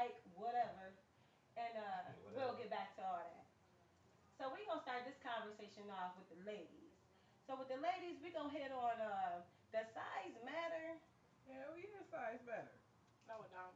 like, whatever. And we'll Whatever. get back to all that. So we gonna start this conversation off with the ladies. So with the ladies, we gonna hit on does size matter? Hell yeah, size better. No, it don't.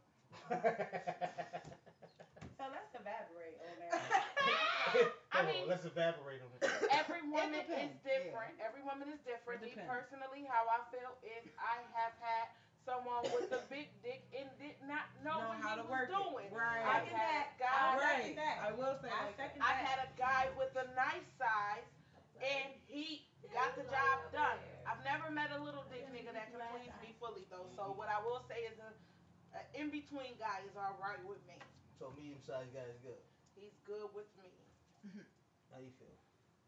So let's evaborate on that. I Hold on, mean, let's evaporate on it. every It woman is depends. Yeah, different. Every woman is it different. Me depends. personally, how I feel is I have had someone with a big dick and did not know Know what how he to was work it. doing. I've Right. Second had a that. I'll guy. second Right. that. I will say I like that. second I've that. had a guy with a nice size, and he got the job done. I've never met a little dick nigga that can please me fully though. So what I will say is a in between guy is all right with me. So medium sized guy is good. He's good with me. How you feel?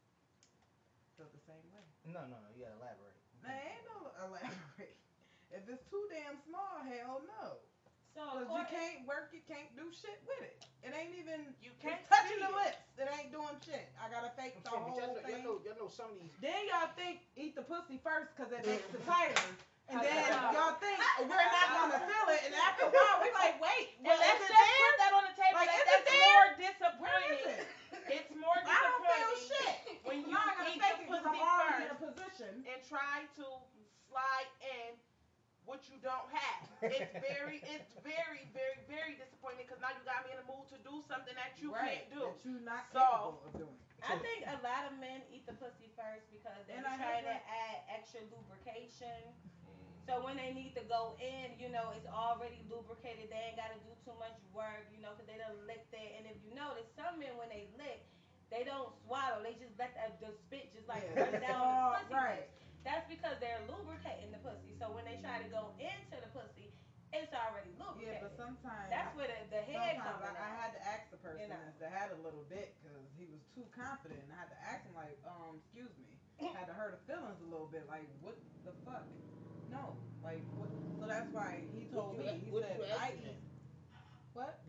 Feel the same way. No. You gotta elaborate. Man, ain't no elaborate. If it's too damn small, hell no. So Cause you according, can't work it, can't do shit with it. It ain't even. You can't It's touching see the it. lips. It ain't doing shit. I gotta fake I'm the saying, but whole thing. y'all know some of these. Then y'all think eat the pussy first because it makes the tighter. And then No. y'all think we're not gonna feel it. And after a while, we like, wait, And well, let's is just it put there? that on the table. Like, is it That's there? more Where is disappointing. it? It's more I don't feel disappointing shit. when So you now I gotta eat fake the it because I'm pussy already in a first position. and try to slide in what you don't have. It's very, disappointing because now you got me in the mood to do something that you Right. can't do. That you're not So capable of doing. I think a lot of men eat the pussy first because they And be I hate trying to that. add extra lubrication. So when they need to go in, it's already lubricated. They ain't got to do too much work, because they done licked it. And if you notice, some men when they lick, they don't swallow. They just let the spit just like Yeah, run just down the fall pussy lips. right. That's because they're lubricating the pussy. So when they try to go into the pussy, it's already Yeah, but lubricated. sometimes, That's where the head sometimes coming I at. had to ask the You person know. that had a little dick because he was too confident. And I had to ask him like, excuse me. Had to hurt the feelings a little bit. Like, what the fuck? No, like what? So that's why he told me. He What did you said, ask I the man? eat what?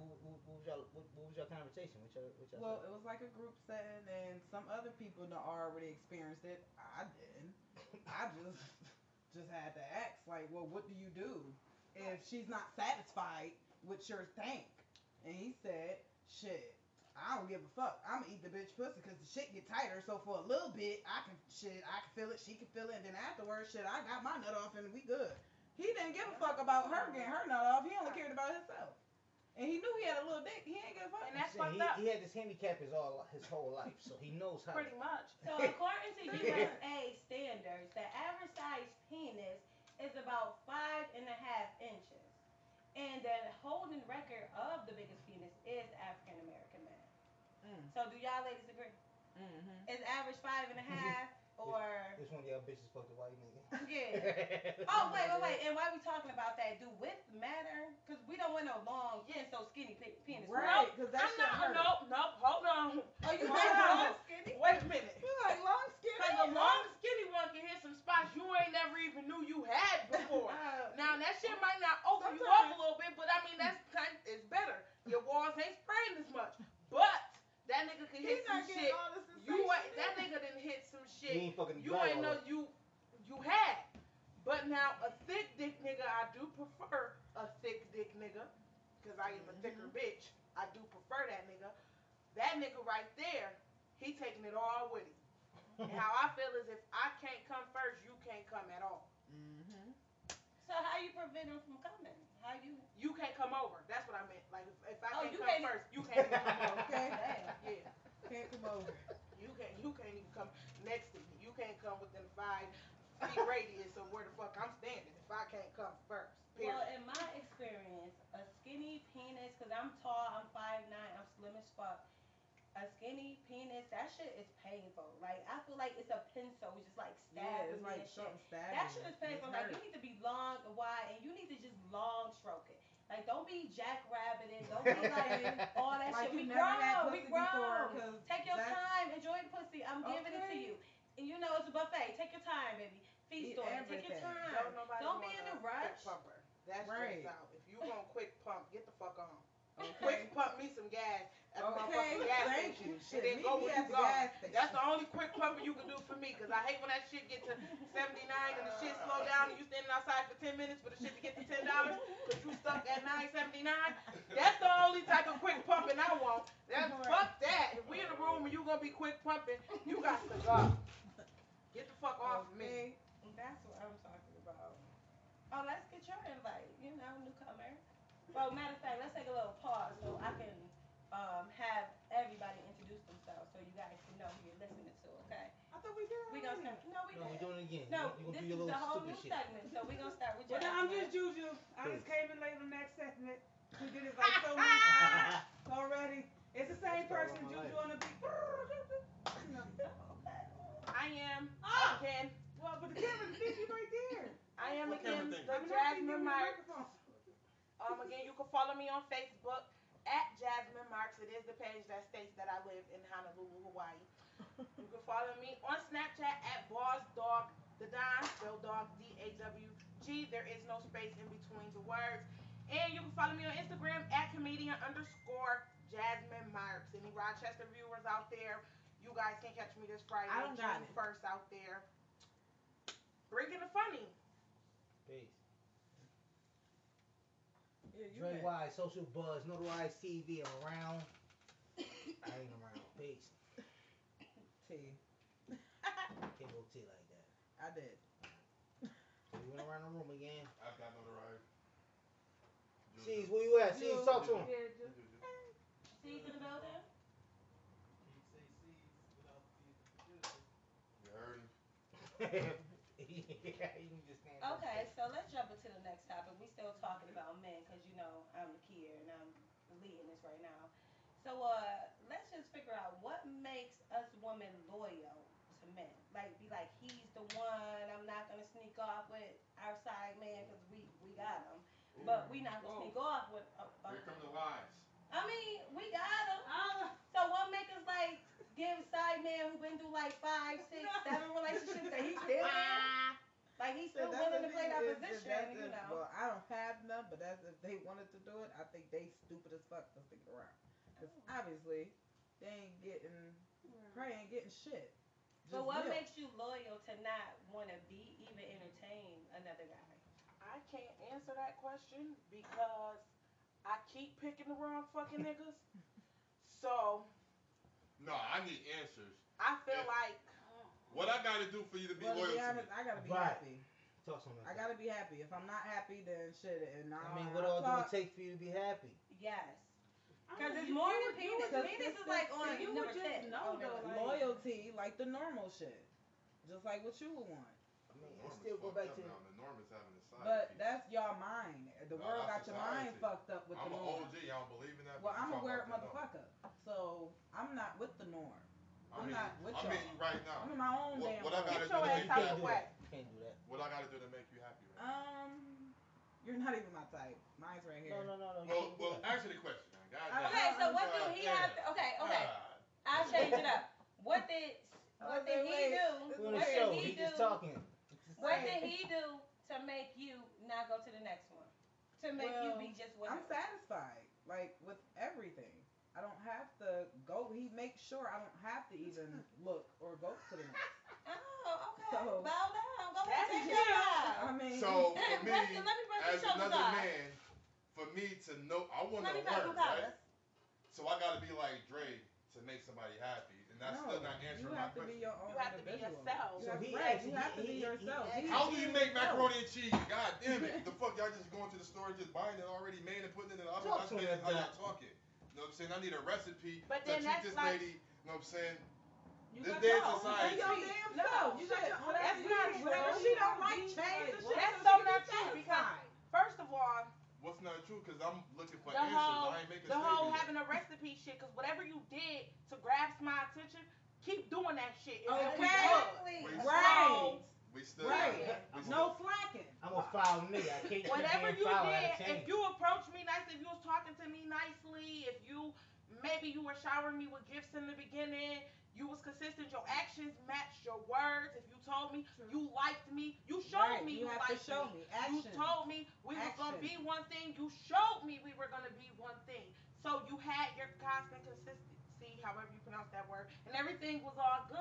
What was your conversation? What y'all Well, it was like a group setting, and some other people that already experienced it. I didn't. I just had to ask, like, well, what do you do if she's not satisfied with your thing? And he said, shit. I don't give a fuck. I'm gonna eat the bitch pussy because the shit get tighter. So for a little bit, I can feel it. She can feel it. And then afterwards, shit, I got my nut off and we good. He didn't give a fuck about her getting her nut off. He only cared about himself. And he knew he had a little dick. He ain't give a fuck. and I'm that's saying fucked up. he had this handicap his whole life, so he knows how. Pretty much. So according to USA standards, the average size penis is about 5.5 inches. And the holding record of the biggest penis is African American man. Mm. So do y'all ladies agree? Mm-hmm. Is average 5.5 or This one of y'all bitches fucked a white yeah? Oh wait. And why we talking about that? Do width matter? Cause we don't want no long, so skinny penis, right? Right, Nope. because that I'm shit not. hurt. Nope. Hold on. Oh, you Hold like on. long, skinny? Wait a minute. You like long Cause skinny? a long skinny one can hit some spots you ain't never even knew you had before. Now that shit might not open you up Sometimes. a little bit, but I mean that's kind. It's better. Your walls ain't spraying as much, but that nigga can hit He's some not getting shit. all the You sensation ain't. That either. nigga didn't hit some He shit. ain't fucking You dry ain't all know up. you had. But now a thick dick nigga, I do prefer a thick dick nigga, cause I am a thicker Mm-hmm. bitch. I do prefer that nigga. That nigga right there, he taking it all with him. And how I feel is if I can't come first, you can't come at all. Mm-hmm. So how you prevent him from coming? How you? You can't come over. That's what I meant. Like if I Oh, can't you come can't. first, you can't even come over. Okay. Damn. Yeah. Can't come over. You can't even come next to me. You can't come within 5 feet radius of where the fuck I'm standing if I can't come first. Well, Period. in my experience, a skinny penis, because I'm tall, I'm 5'9", I'm slim as fuck. A skinny penis, that shit is painful. Like, I feel like it's a pencil, just like Yeah, stabbing it's me like and shit. something stabbing That shit you. is And it's painful. Like, you hurt. need to be long and wide, and you need to just long stroke it. Like, don't be jackrabbiting, don't be like all that Like shit. you We never had grown, we pussy before, grown. cause Take your that's time, enjoy the pussy. I'm giving it to okay. you. And you know it's a buffet. Take your time, baby. Feast Eat on it. Take your everything. time. Don't nobody Don't be want in a a quick rush. pumper. That stress Right. out. If you gonna quick pump, get the fuck on. Okay. Quick pump me some gas at the motherfucking Okay. gas Thank station you. and Shit. then Meet go me where you at the going. gas That's station. the only quick pumping you can do for me because I hate when that shit get to 79 and the shit slow down and you standing outside for 10 minutes for the shit to get to $10 because you stuck at 9.79. That's the only type of quick pumping I want. Fuck that. If we in a room and you gonna be quick pumping, you got to go. Get the fuck off me. That's what I'm talking about. Oh, let's get your invite. You know, newcomer. Well, matter of fact, let's take a little pause so I can have everybody introduce themselves so you guys can know who you're listening to. Okay. I thought we did. We gonna start. No, we No, we're did. doing it again. No, you gonna this do your is the little whole stupid new shit. segment. So we gonna start with Well, Jasmine. I'm just Juju. I Please. just came in late on the next segment. We did it like so many times already. It's the same That's person, all my Juju life. on the beat. You know. I am Ah! again. Well, but the camera thingy right there. I am What again camera thing? the I mean, I think Jasmine you Marks. microphone. Again, you can follow me on Facebook at Jasmine Marks. It is the page that states that I live in Honolulu, Hawaii. You can follow me on Snapchat at Boss Dog the Don, spell dog DAWG. There is no space in between the words. And you can follow me on Instagram at comedian underscore Jasmine Marks. Any Rochester viewers out there, you guys can catch me this Friday, I don't got June it. 1st out there. Bringing the funny. Peace. Yeah, you Dre bet. Wise, Social Buzz, Notarized TV, I'm around. I ain't around. Peace. T. Can't go T like that. I did. So we went around the room again. I've got notoriety. Cheese, where you at? Cheese, talk to him. Yeah, just C's in the building. You heard him. Yeah, you just can't. Okay, so let's jump into the next topic. We still talking about men because you know I'm Nakia and I'm leading this right now. So let's just figure out what makes us women loyal to men. Like be like he's the one. I'm not gonna sneak off with our side man because we got him, but we not gonna sneak off with. Here come the lies. I mean, we got him. So what make us like give side man who been through like 5, 6, 7 relationships that he's still in? Like he's still willing to play that position, you know. Well, I don't have none, but that's if they wanted to do it. I think they stupid as fuck to stick around. Because obviously, they ain't getting, probably ain't getting shit. But Just what milk. makes you loyal to not want to be even entertain another guy? I can't answer that question because I keep picking the wrong fucking niggas. So No, I need answers. I feel Yeah. like What I gotta do for you to be Well, to loyal be to me? honest, I gotta be Right. happy. Talk to him. I gotta be happy. If I'm not happy, then shit. And I mean, what all do it take for you to be happy? Yes. I Because don't it's know, more you than would- you penis. would- Penis is like on you number would just 10. know on though, the like- list. Loyalty, like the normal shit. Just like what you would want. I The mean, norm it is still go fucked back up to. now. The norm is having a side But piece. that's y'all mind. The No, world got that's your mind society. fucked up with I'm the an norm. OG. I don't believe in that. Well, but you I'm a talking weird about the norm. motherfucker. So I'm not with the norm. I I'm mean, not with I y'all. mean you right now. I'm in my own What- damn what I world. gotta get do your to ass make you out Can't the happy? do way. that. Can't do that. What I gotta do to make you happy right You're not even my type. Mine's right here. No. You now? can't do Well, that. answer the question, man. God Okay, damn. Okay, so what do God he damn. have to, okay. God. I'll change it up. What did Wait, he wait. do? We on What the show. did He he just do? talking. What did he do to make you not go to the next one? To make you Well, be just with I'm him? satisfied, like with everything. I don't have to go. He makes sure I don't have to even look or go to the next. Oh, okay. So- Bow down. Go ahead That's and take you. your bow. I mean, So for me, Let me brush your as shoulders another off. man, for me to know, I want Let to me cut you work, right? colors. So I gotta be like Dre to make somebody happy, and that's no, still not you answering my have to be question. your own You have to be individual. yourself. You So have, he right, actually- you have to be he- yourself. he- He's How do you being make himself. macaroni and cheese? God damn it! The fuck y'all just going to the store and just buying it already made and putting it in the oven? Talk That's to me how y'all about- talking. You know what I'm saying? I need a recipe But to then treat that's this like- lady. You know what I'm saying? You This got day your in own- society. Be your damn No, self. you Shit, got your- whatever that's you not need, whatever true. she don't like, Be change like, the what? shit. That's so so she not be true because satisfied. first of all, What's not true? Because I'm looking for the answers. whole I ain't making the whole statements. having a recipe shit, because whatever you did to grasp my attention, keep doing that shit. It's Okay. Exactly. We- Right. We still Right. we still- No slacking. I'm a foul nigga. I can't keep Whatever being you foul. I did, gotta change. if you approached me nicely, if you was talking to me nicely, if you maybe you were showering me with gifts in the beginning, you was consistent, your actions matched your words. If you told me you liked me, you showed Right, me you you have to liked show me. me action. You told me we was gonna Action. be one thing. You showed me we were gonna be one thing. So you had your constant consistency, however you pronounce that word, and everything was all good.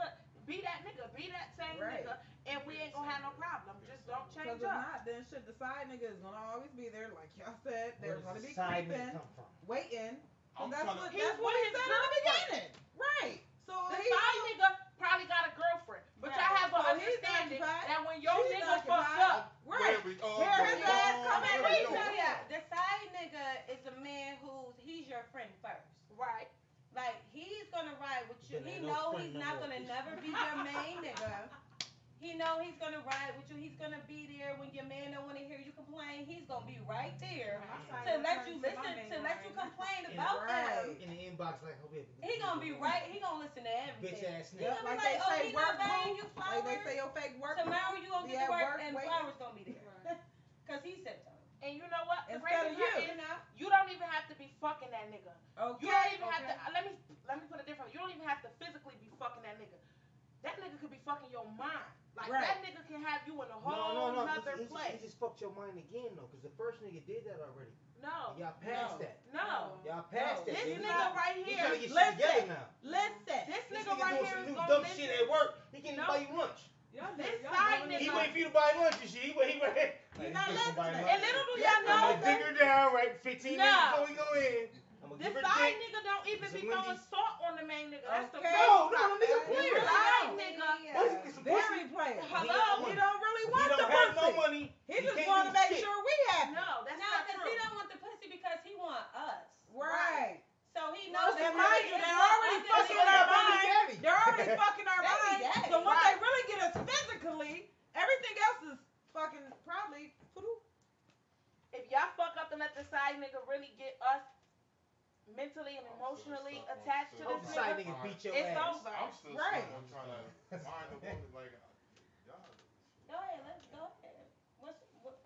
be that nigga, be that same Right. nigga, and we ain't gonna have no problem. Just don't Because change if up. not, then shit, the side nigga is gonna always be there, like y'all said. Where They're does gonna the be side nigga creeping, come from? waiting. I'm That's trying what to. He's that's with what he his said in the girlfriend. beginning. Right. So The he side nigga probably got a girlfriend, but y'all Right. have an So he's understanding occupied. that when your She's nigga fucked occupied. up, Right. Here we Here his go. ass come Here at we me. go. So yeah, the side nigga is a man he's your friend first. right? Like he's gonna ride with you. Then He ain't no know friend he's no not more. gonna never be your main nigga. He know he's gonna ride with you. He's gonna be there when your man don't want to hear you complain. He's gonna be right there to let you listen, to let you complain about him. In the inbox, like, hope you. He gonna be right. He gonna listen to everything. Bitch ass He nigga. gonna be Like like, they oh, say, he work gonna bang you Like flowers. they say, your fake work. Tomorrow you gonna Be get at to work work and waiting. flowers gonna be there. Cause he said so. And you know what? The Instead crazy of part you. is, you don't even have to be fucking that nigga. Okay. You don't even have to. Let me put it differently. You don't even have to physically be fucking that nigga. That nigga could be fucking your mind. Like Right. that nigga can have you in a whole No. nother He place. just fucked your mind again, though, because the first nigga did that already. No. And y'all passed No. that. No. Y'all passed that. This Then nigga right we here. gotta get shit Listen. together now. Listen. This This nigga right doing here some is new gonna dumb listen. shit at work. He can't even No. buy you lunch. This side He nigga. waiting for you to buy lunch and shit. He wait. You're not Like, listening. And little do y'all I'm know gonna dig her down right 15 No. minutes before we go in. I'm gonna this give her side dick. nigga don't even be Some throwing Wendy's. salt on the main nigga. That's the Okay. No, nigga, This clear. side nigga. What's it? Some Very pussy. player. Hello? He don't really He want don't the have pussy. no money. He He just can't want to do make shit. sure we happy. No, that's No, not cause true. he don't want the pussy because he want us. Right. So he No, knows and that mind you, really they're is what already us fucking is. our Baby mind. daddy. They're already fucking our Baby mind. daddy. So once Right. they really get us physically, everything else is fucking probably. If y'all fuck up and let the side nigga really get us mentally and emotionally attached to Hope this the side nigga, nigga beat your it's ass. over. I'm still Right. stuck. I'm trying to find a woman like y'all. Go ahead, let's go ahead. What?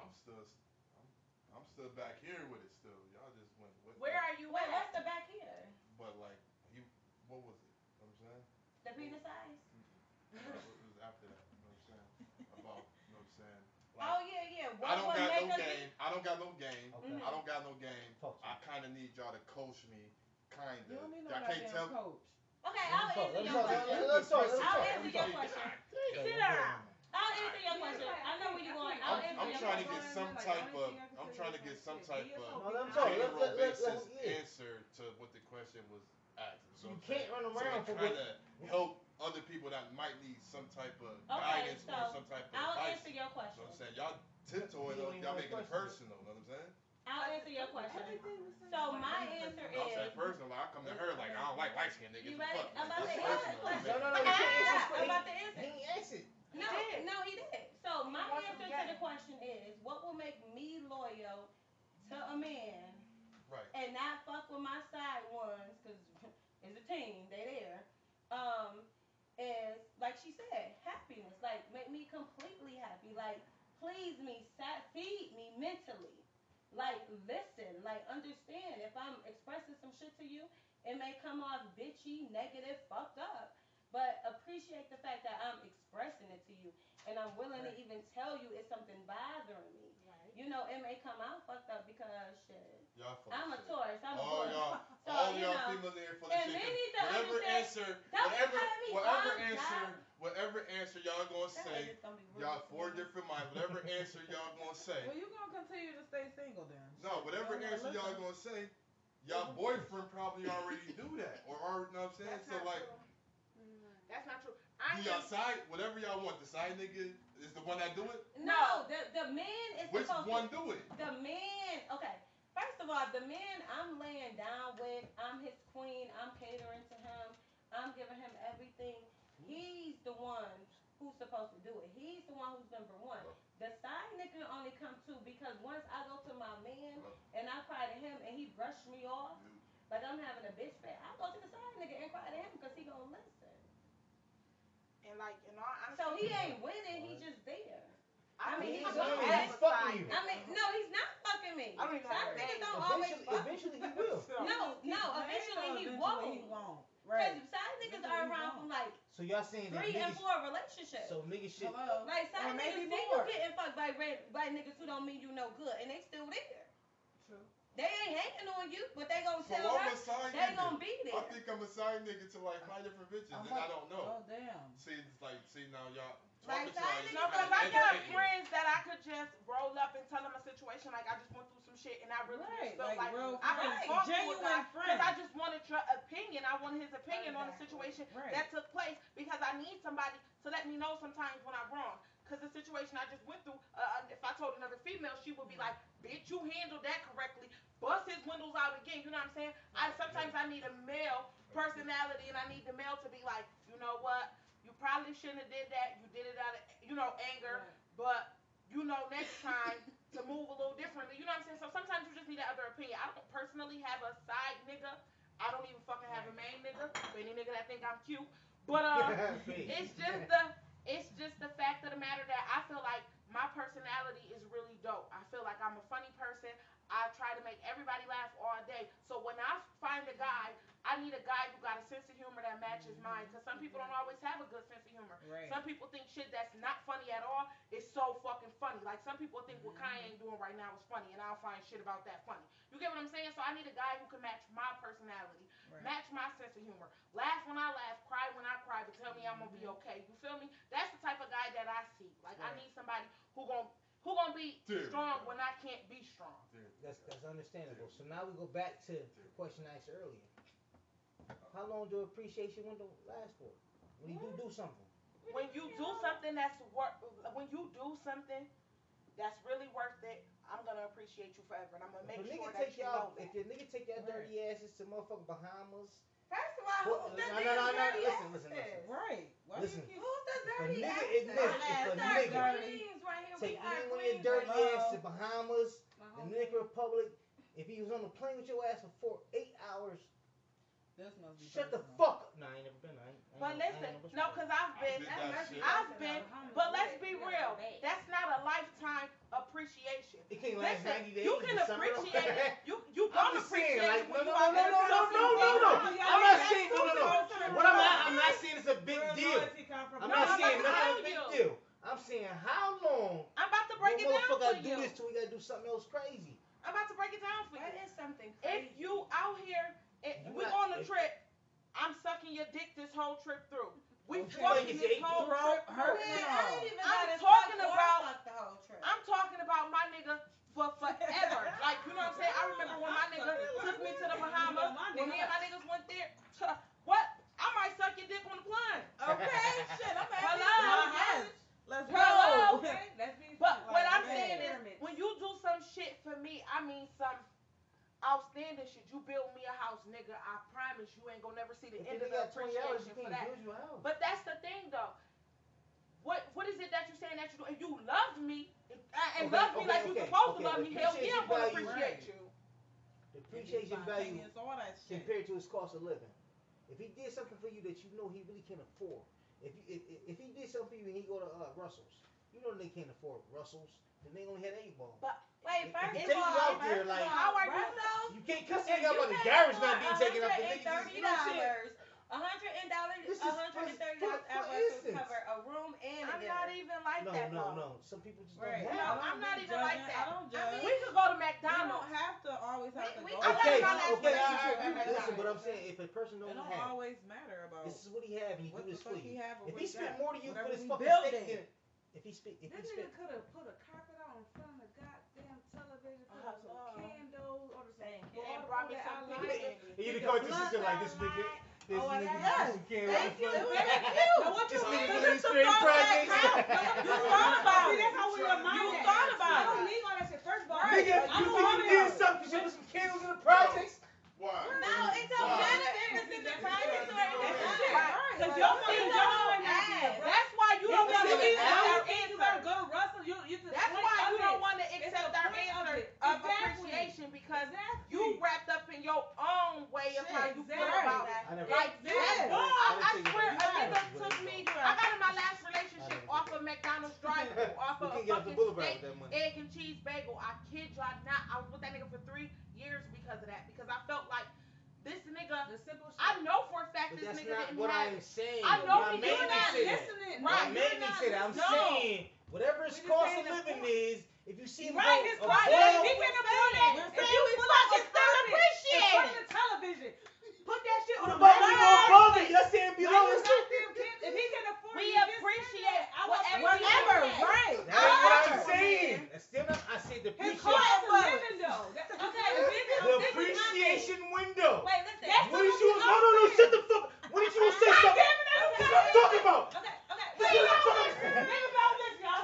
I'm still back here with it. Still, y'all just went with. Where are you Wait, what's at? the back here? But like what was it? You know what I'm saying? The penis size? What was after that? You know what I'm saying? About, you know what I'm saying? Oh yeah. I What don't would got make no us game. I don't got no game. Okay. I don't got no game. Fuck you. I kind of need y'all to coach me, kind You don't of. need no Y'all can't tell. goddamn coach. Okay, I'll answer Let's your talk. question. Let's talk. I'll answer your question. Sit down. I'll answer your question. I know where you're going. I'll answer I'm your trying to question. get some type of. I'm trying to get some type of No, let him talk. general Let's basis yeah. answer to what the question was asked. So you can't run So around for kind of help other people that might need some type of Okay, guidance so or some type of I'll advice. answer your You know question. what I'm saying? Y'all tiptoeing You on, don't y'all even making it question personal. You know what I'm saying? I'll answer your question. So my answer I'm saying is. personal. Like I come to her like I don't like light skinned niggas. You ready? Fuck, I'm about like, to this answer the personal. question. No, you can't answer. I'm about to He answer. ain't answered. No, did. no, he did. So my wants answer some to the game. question is, what will make me loyal to a man Right. and not fuck with my side ones, cause it's a team, they there. Is like she said, happiness. Like make me completely happy. Like please me, feed me mentally. Like listen, like understand. If I'm expressing some shit to you, it may come off bitchy, negative, fucked up. But appreciate the fact that I'm expressing it to you, and I'm willing to even tell you it's something bothering me. You know, it may come out fucked up because shit. Y'all full I'm of a shit. Taurus. I'm a All Taurus. y'all, So, all you y'all know, females there for the and shit. men need to Whatever understand- answer, Don't be whatever, telling me whatever calm answer, down. whatever answer y'all gonna That say, is gonna be rude y'all to four me. different minds. Whatever answer y'all gonna say. Well, you gonna continue to stay single then? No, whatever Don't answer y'all listen. gonna say, y'all boyfriend probably already do that, or already, you know what I'm saying? That's So not like, true. That's not true. I do y'all am. side, whatever y'all want, the side nigga is the one that do it. No, the man is Which supposed one to. do it? The man. Okay. First of all, the man I'm laying down with, I'm his queen. I'm catering to him. I'm giving him everything. He's the one who's supposed to do it. He's the one who's number one. The side nigga only come to because once I go to my man and I cry to him and he brushed me off like I'm having a bitch fit, I go to the side nigga and cry to him because he gonna listen. And like, in all honesty, So he ain't winning. He's just there. I mean, He's he's fucking gonna you. have He's fucking you. I mean, no, he's not fucking me. I don't even Side have a niggas name. don't always fuck. Eventually he will. No, eventually he He won't. won't. Because Right. side niggas Eventually are he around won't. from like So y'all saying that 3 and niggas, 4 relationships. so niggas shit. Hello. Like side Or maybe niggas see you more. getting fucked by niggas who don't mean you no good, and they still there. True. They ain't hating on you, but they gonna So tell I'm her a side they nigga. gonna be I there. think I'm a side nigga to like 5 different bitches, and I don't know. Oh damn. See, it's like, see now y'all Like, talking to side y'all. No, because I got friends that I could just roll up and tell them a situation like I just went through some shit and I really just felt like real I can friends. talk to a Genuine guy because friends. I just wanted your opinion. I wanted his opinion on the situation Right. that took place because I need somebody to let me know sometimes when I'm wrong. Because the situation I just went through, if I told another female, she would be like, bitch, you handled that correctly. Bust his windows out again. You know what I'm saying? Sometimes I need a male personality and I need the male to be like, you know what? You probably shouldn't have did that. You did it out of, anger. But, next time to move a little differently. You know what I'm saying? So sometimes you just need that other opinion. I don't personally have a side nigga. I don't even fucking have a main nigga. For any nigga that think I'm cute. But it's just the fact of the matter that I feel like my personality is really dope. I feel like I'm a funny person. I try to make everybody laugh all day. So when I find a guy, I need a guy who got a sense of humor that matches mine. Because some people don't always have a good sense of humor. Right. Some people think shit that's not funny at all is so fucking funny. Like some people think what Kanye ain't doing right now is funny, and I'll find shit about that funny. You get what I'm saying? So I need a guy who can match my personality, match my sense of humor, laugh when I laugh, cry when I cry, but tell me I'm gonna be okay. You feel me? That's the type of guy that I seek. Like I need somebody who gonna be strong when I can't be strong. That's understandable. So now we go back to the question I asked earlier. How long do appreciation window last for? When you do something. When you do something that's really worth it, I'm gonna appreciate you forever, and I'm gonna make sure that you know that. If your nigga take y'all dirty asses to motherfucking Bahamas. First of all, who's the No. Listen. Right. Why Listen. you keep Who's the If a dirty nigga ass? admits, if a nigga Queens right here. take We are any one of your queens. dirty Hello. ass to Bahamas, My the whole Dominican Republic, if he was on the plane with your ass for 8 hours, This must be shut the personal. fuck up. Nah, I ain't never been. But listen, no, because I've been, I've but let's be real. That's not a lifetime appreciation. It can't last Listen, 90 days. you can in summer. appreciate it. You I'm gonna just saying, appreciate like, it when no. you out there. I'm not saying, What I'm not saying it's a big deal. I'm not saying nothing a big deal. I'm saying how long. I'm about to break it down for Motherfucker do you. this till we gotta do something else crazy. I'm about to break it down for you. That is something If crazy. you out here, we on a trip, I'm sucking your dick this whole trip through. We fucking this whole trip through. I ain't even I'm gotta talking fuck or about- fuck the whole trip. I'm talking about my nigga for forever. Like, you know what I'm saying? I remember when my nigga took me to the Bahamas. When me and my niggas went there. What? I might suck your dick on the plane. Okay? Shit, I'm Hello? asking. Let's Hello? go. Okay, let's be But what I'm man. saying is, when you do some shit for me, I mean some outstanding shit. You build me a house, nigga. I promise you ain't gonna never see the If end you of the got 20 hours, appreciation you for can't that. build your house. But that's the thing, though. What is it that you're saying that you do? If you love me and love me like you're supposed to love me, hell yeah, I'm gonna appreciate you. The appreciation value All that shit. compared to his cost of living. If he did something for you that you know he really can't afford, if he did something for you and he go to Russell's, you know they can't afford Russell's, then they only had 8-ball. Wait, first If of he take you all, out there, like, how are you? Russell, You can't cuss if nigga out you about the can garage not afford being taken up. The nigga just, you know what I'm saying? $130 This is $130 for at Russell instance. cover a room and a I'm dinner. not even like that. No. Some people just don't Right. have. I'm not even like that. I don't I judge. mean, We could go to You McDonald's. don't have to always have to We- go. I love Okay, my last okay, relationship I agree. at Listen, but I'm McDonald's. saying if a person It don't don't have, always matter about this is what he have and he what do the this fuck for he you. have or If what he he spent got. more than you for Whatever this we fucking building. steak dinner, if he This spent, nigga could have put a carpet out in front of the goddamn television, put up some candles, or the Thank you. And brought me some I pizza. like. you the go to sister like this nigga. This Oh, nigga yes. just can't Thank you. afford it. Now what This you nigga mean? getting straight projects. You thought about it. That's how we remind You that. thought about I it. don't need all that shit. First of all, Nigga, I you don't think want you it. did something? You put some candles in the projects? Why? No, it don't Why? matter if it's in the private or in the That's public. it. Right. Cause You your don't money know don't ass. That's why you don't want to This accept nigga our out. You answer. better go to Russell. You That's the why point you of don't it. want to It's accept the our point of answer it. of Exactly. appreciation because Exactly. you wrapped up in your own way of how you feel Exactly. about it. I never. Like Exactly. I didn't swear a take it. nigga took me. I got in my last relationship off of McDonald's drive-thru, off You of a can't get off the fucking boulevard steak, with that money. egg and cheese bagel. I kid y'all not. I was with that nigga for 3 years because of that. Because I felt like this nigga. The simple shit. I know for a fact But this that's nigga not didn't what have I'm it. saying. I know My he main you're not say that. listening. My Right. main thing said that. I'm No. saying whatever his We just cost saying of the living point. is, if you see him Right, go his above, cost. He can afford it. We're If saying you we fucking fucking spend appreciation window. Wait, listen. That's When did you? No, shut the fuck. When did you say something? This is what I'm talking about. Okay. This is what I'm talking about. Think about this, y'all.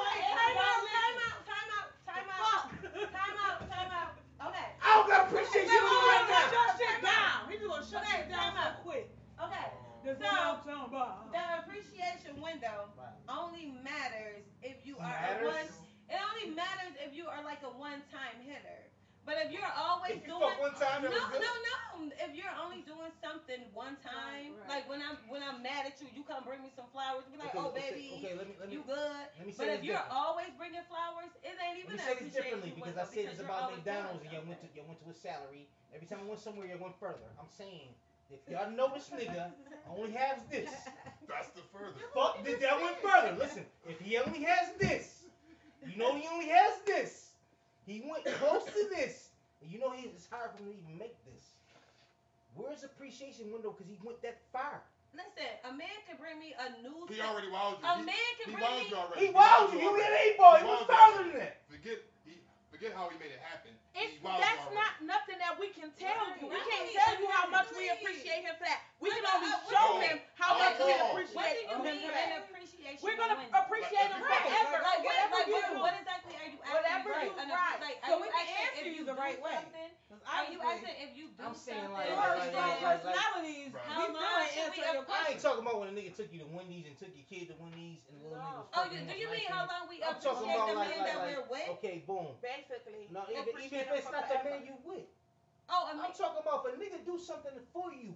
Time out. Okay. I don't got appreciation right now. Shut shit down. He just gonna shut Okay, shit down time out. so quick. Okay. That's So, what I'm talking about. the appreciation window Right. only matters if you are Matters? a one. It only matters if you are like a one-time hitter. But if you're always If you doing fuck one time, that was good. no. If you're only doing something one time, Right. like when I'm mad at you, you come bring me some flowers. Be like, Okay, oh okay, baby, okay, let me you good. let me But say if this you're different. always bringing flowers, it ain't even Let me an say this differently appreciation because window I said this you're about always McDonald's and doing y'all went to a salary. Every time I went somewhere, y'all went further. I'm saying, if y'all know this nigga only has this, That's the further. fuck, y'all went further. Listen, if he only has this, you know he only has this. He went close to this, and you know it's hard for him to even make this. Where's appreciation window? Because he went that far. Listen, a man can bring me a new. He already wowed you. A man can he bring wowed me. you already. He wowed you. He already. had 8 ball. He went farther than that. Forget how he made it happen. It's, He wowed you that's already. not nothing that we can tell you. We Right. can't tell you how much we Please. appreciate him for that. We can What only about- show what- him how what- much we what- What do appreciate you him mean for an that. appreciation? We're gonna window? appreciate him Right. forever. Like, Whatever what exactly are you asking? Whatever me? you An- right. Like, So are we you can asking answer if you you the do right way. something? Are you asking if you do I'm saying something? like- Your like- personalities, Right. we How still long ain't should we answering your I question. ain't talking about when a nigga took you to Wendy's and took your kid to Wendy's and the little No. nigga was Oh, fucking do with you nice mean and- how long we I'm talking appreciate about the like, man like, that like, we're with? okay, boom. Basically, No, we even appreciate if him it's for not the forever. man you with. Oh, I'm talking about if a nigga do something for you.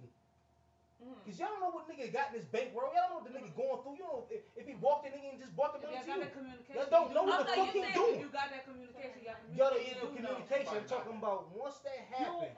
Cause y'all don't know what nigga got in his bankroll. Y'all don't know what the nigga going through. You know if he walked in nigga and just bought the If money y'all to got you. that communication, Y'all don't know what the Okay, fuck you he said doing. You got that communication. Y'all Y'all in your communication. I'm talking about once that happen,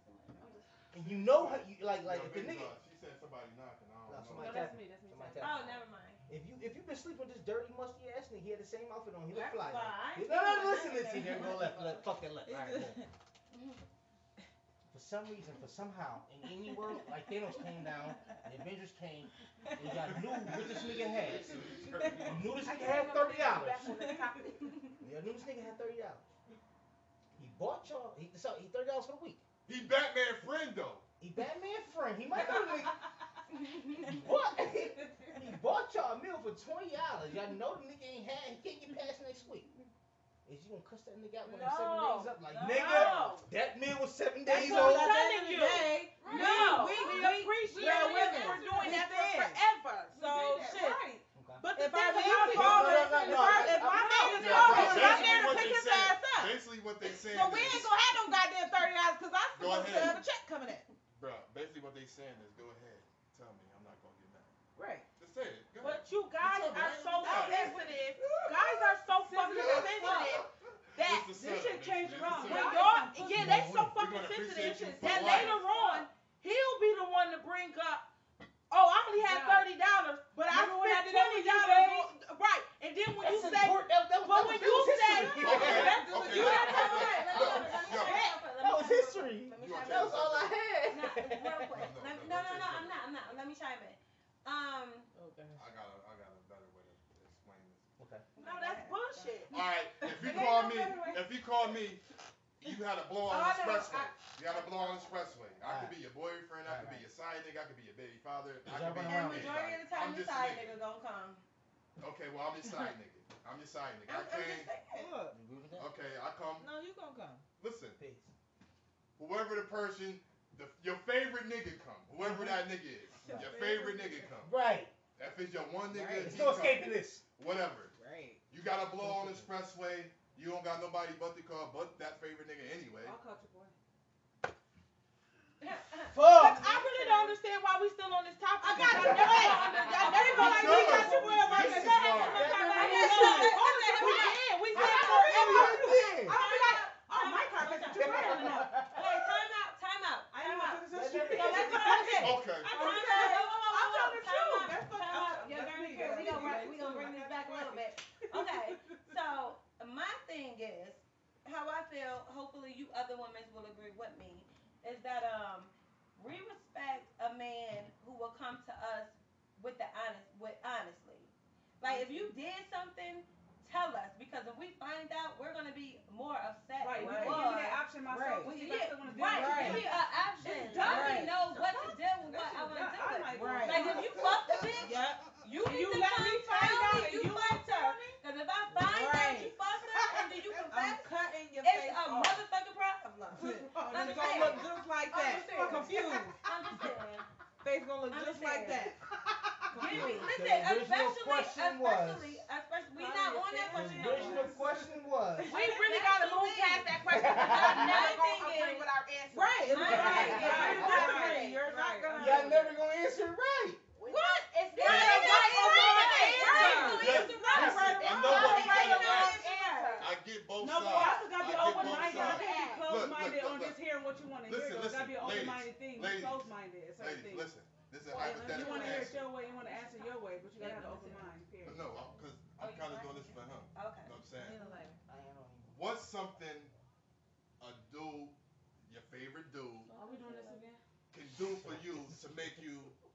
Oh, and you know how you like Yo, if the baby, nigga. she said somebody knocking. I No, don't know. somebody No, that's tapping. me. That's me. Somebody tapping. tapping. never mind. If you been sleeping with this dirty musty ass nigga, he had the same outfit on. He look That's fly. fine. No, listen. Here go left. Fuck that left. All right, boom. For some reason, somehow, in any world, like Thanos came down, the Avengers came, and y'all knew what this nigga had. You knew this nigga had $30. Y'all knew this nigga had $30. He bought y'all. He $30 for the week. He Batman friend though. He Batman friend. He might know the nigga. What? He bought y'all a meal for $20. Y'all know the nigga ain't had. He can't get past next week. Is you gonna cuss that nigga out when No. 7 days up? Like, No. nigga, that meal was 7 That's days what old. I'm telling you. No, we appreciate are him women. for doing We that for stand. forever. So shit. Right. Okay. But the If thing I about leave it, you- if my man is Yeah, calling, bro, my basically man what to pick they his saying- ass up. Basically what they saying So we is, ain't gonna have no goddamn $30 because I Go supposed to ahead. have a check coming in. bro, basically what they saying is, go ahead, tell me, I'm not gonna get mad. Right. Just say it. Go ahead. But you guys What's up, are man? so What's up? sensitive. Guys are so fucking sensitive that It's the This setup, shit changed basically. around. It's the when setup. y'all, yeah, they so We're fucking gonna appreciate sensitive you for that life. later on he'll be the one to bring up, oh, I only had $30, but I Remember when I spent did that with you, $20 right. And then when you That's say, important. That but when you say, Okay, That's okay. you Let got That was history. Let me You chime okay? in. That was all I had. Real quick. No, I'm not. Let me chime in. Okay. I got a better way to explain this. Okay. no, that's bullshit. All right, if you It ain't call no me, better way. if you call me, you had a blow on Oh, the I know. expressway. You had a blow on the expressway. I could Right. be your boyfriend. I could be Right. your side nigga. I could be your baby father. I y'all could be run And around majority of the time, I'm the just a side nigga. nigga gonna come. Okay, well I'm your side nigga. I'm your side nigga. I'm I just came. saying. Look. You agree with that? Okay, I come. No, you gonna come. Listen, Peace. whoever the person, your favorite nigga come. Whoever that nigga is, your favorite nigga come. Right. If it's your one nigga, Right. There's he no come. escaping this. Whatever. Right. You got to blow on the expressway. You don't got nobody but to call but that favorite nigga anyway. I'll cut your boy. Fuck. I really don't understand why we still on this topic. I got Y'all you. never like we got your boy like This is that. why. We said forever. Again. I'll be like, oh, my car got your boy on it. Hey, time out. I ain't gonna finish this Let shit. me- No, that's what I said. Okay. I'm telling the truth. That's Time fucking out. up. You're That's learning me. here. We That's gonna me. we gonna bring this back a little bit. Okay. So my thing is, how I feel. Hopefully, you other women will agree with me. Is that we respect a man who will come to us with honestly. Like if you did something, tell us, because if we find out, we're gonna be more upset. Right, than you we can give me was. that option myself Right. to see if I Yeah, still want to do right. it. Give me an option. It's Let done. me know what to do with That what I shit want done. to I'm do. like, Right. Like if you fuck the bitch, Yep. you And need you to let come me tell find out me and you you fucked her. Because if I find out Right. you fucked her and then you I'm confess, cutting your it's face a off. motherfucking problem. And it's gonna look just like that. Understand. Confused. Understand? Face gonna look just like that. Give me, The listen, original question was- especially, we not on that The question. original question was. We really gotta move past that question because y'all never gonna agree with our answer. Right. It's Right. right. Right. You're not gonna. Y'all never gonna answer it right. What? It's Yeah, not a yeah, right or wrong right. answer. Right. Listen, Right. I It's know not what a you right or gotta wrong ask. answer. I get both No, but you sides. also gotta be I get both open-minded. You sides. can't be closed-minded Look, on look. just hearing what you want to hear. Listen, Though. It gotta be an listen, open-minded thing. Be ladies, closed-minded at certain Ladies, things. listen. This is a You hypothetical want to hear it answer. your way. You want to answer your way, but you gotta have an open mind. Period. No, because I'm kind of doing this for him. Okay. You know what I'm saying? I am on you. What's something a dude, your favorite dude, Are we doing this again? can do for you to make you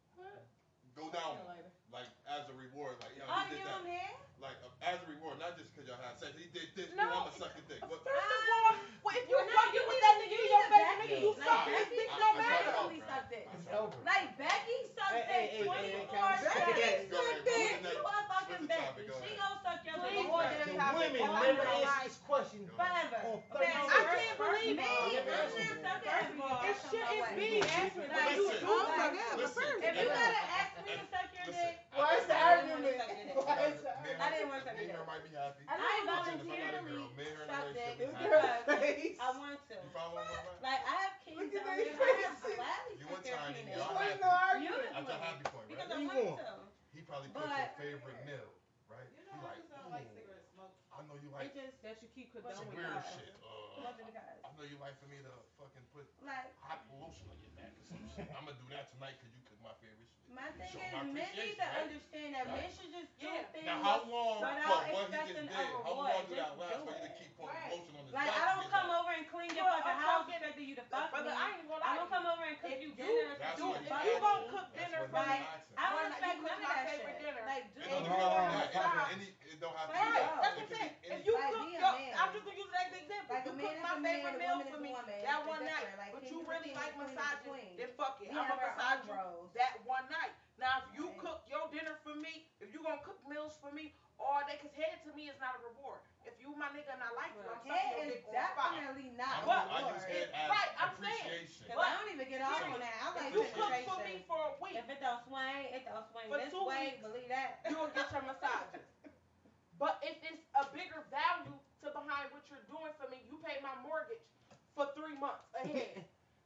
go down, like as a reward, like yo, Are he you did that, here? like as a reward, not just because y'all had sex. He did this. No. You want to suck your dick. What? First of all, if you Well, fucking with that nigga, you your favorite nigga, you Like suck his Becky, dick I- no I- I- matter. Definitely sucked it. It's over. Like Becky sucked Hey, hey, it hey, 24 hey, seconds. hey, Go ahead, go ahead. You a fucking Switch the topic, Becky. go She ahead. gon' suck your Please, dick go more ahead. than The a women bitch. never Oh, answer this question. Forever. On Okay, 30 I can't believe me. it. I'm not sucking First of all, It shouldn't be. Like, Listen, Oh my God, but listen. first. if you gotta ask me to suck your Listen, dick, Why is the I didn't argument? wanna suck your dick. Why is the Me and I her- didn't want to me and her might be happy. I Listen, if I got a voluntarily girl, me and her in a sucked relationship, it we Look happy. at her face. I want to. You follow what I'm saying? Like I have kings Look at out they here. I have faces. gladly You sucked and their Tiny, penis. y'all Why happy. no argument? That's a happy point, Because right? I What want you want? to. He probably put But- your favorite meal, right? You He know, I like, just don't like cigarette smoke. I know you It like just That you keep some condoning. weird because- shit. wasn't because. I know you like for me to fucking put Like hot lotion on your back or some shit. I'm gonna do that tonight because you cook my favorite shit. my thing Show is, my men need appreciation, to right? understand that men should just do Yeah. things. Now, how long without for what he just expecting did? a How reward, long did that just last do for you to it. keep putting Right. lotion on his Like back? I to don't get come that? over and clean your Well, fucking I'm house talking- expecting you to fuck Brother, me. I ain't gonna I lie don't to come you. over and cook If you you dinner. That's do- what if he's you asking. gon' cook That's dinner what for he's Like asking. I don't One night expect you none cook of my that favorite shit. dinner. Like do It And don't you have to don't be that. stop. It don't have to Right. be that. That's It what could I'm saying. be any. If you Like, cook, be a yo, man. I'm just gonna use that as an example. Like a You man cook is my a man, favorite a meal woman for is a me woman. that It's one night, different. Like, but king you is a really king, like queen is a massaging, queen. then fuck it. We I'm have gonna our massage own you roles. that one night. Now, if you Right. cook your dinner for me, if you gonna cook meals for me all day, cause head to me is not a reward. If you my nigga and I like you, I'm sucking your Head is dick on the spot. definitely I not know, I reward. use head as Right, I'm saying. appreciation. Cause I don't even get off on that. I like If you cook for me penetration. for a week, If it don't swing, it don't swing For this 2 way. weeks. Believe that. you will get your massages. But if it's a bigger value to behind what you're doing for me, you pay my mortgage for 3 months ahead.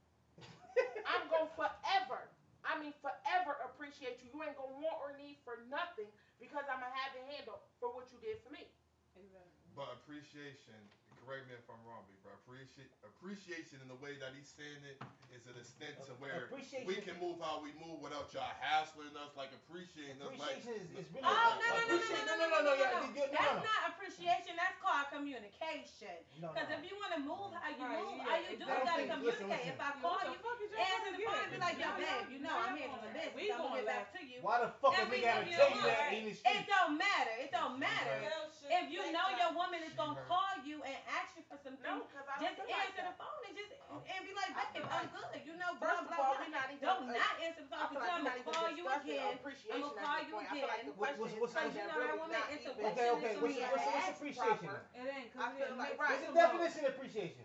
I'm gonna forever, I mean forever appreciate you. You ain't gonna want or need for nothing because I'm gonna have a handle for what you did for me. Exactly. But appreciation, correct me if I'm wrong, big bro. Appreciation in the way that he's saying it is an extent to where Appreciation. we can move how we move without y'all hassling us, like appreciating us. Like, Appreciation is really. Oh no. Yeah, That's not appreciation. That's called communication. No, Because no. if you want to move how you Right, move, yeah, how you do, you exactly. gotta Listen, communicate. listen. If I call What the you, fuck is y'all answer gonna the get? phone and be like, yo, Now babe, you know y'all I'm going handling back. this. We I'm gonna going get back back. to you. Why the fuck And a we nigga gotta give you tell the you that word. in the It street? don't matter. It don't matter. If you know your woman is gonna She call you and ask you for some No, things, because I just don't feel like answer the that. phone and be like, I babe, feel I'm like- good. You know, First blah of blah all, blah. we're not even. Don't not answer the I phone feel because like I'm we're gonna not even call you discussing again. appreciation I'ma at call this you point. I feel like the again. What's- question what's- is Because something you know that that really woman not is a even. question Okay, is what's being asked appreciation? proper. It ain't. I feel like, it right. What's the makes definition of appreciation?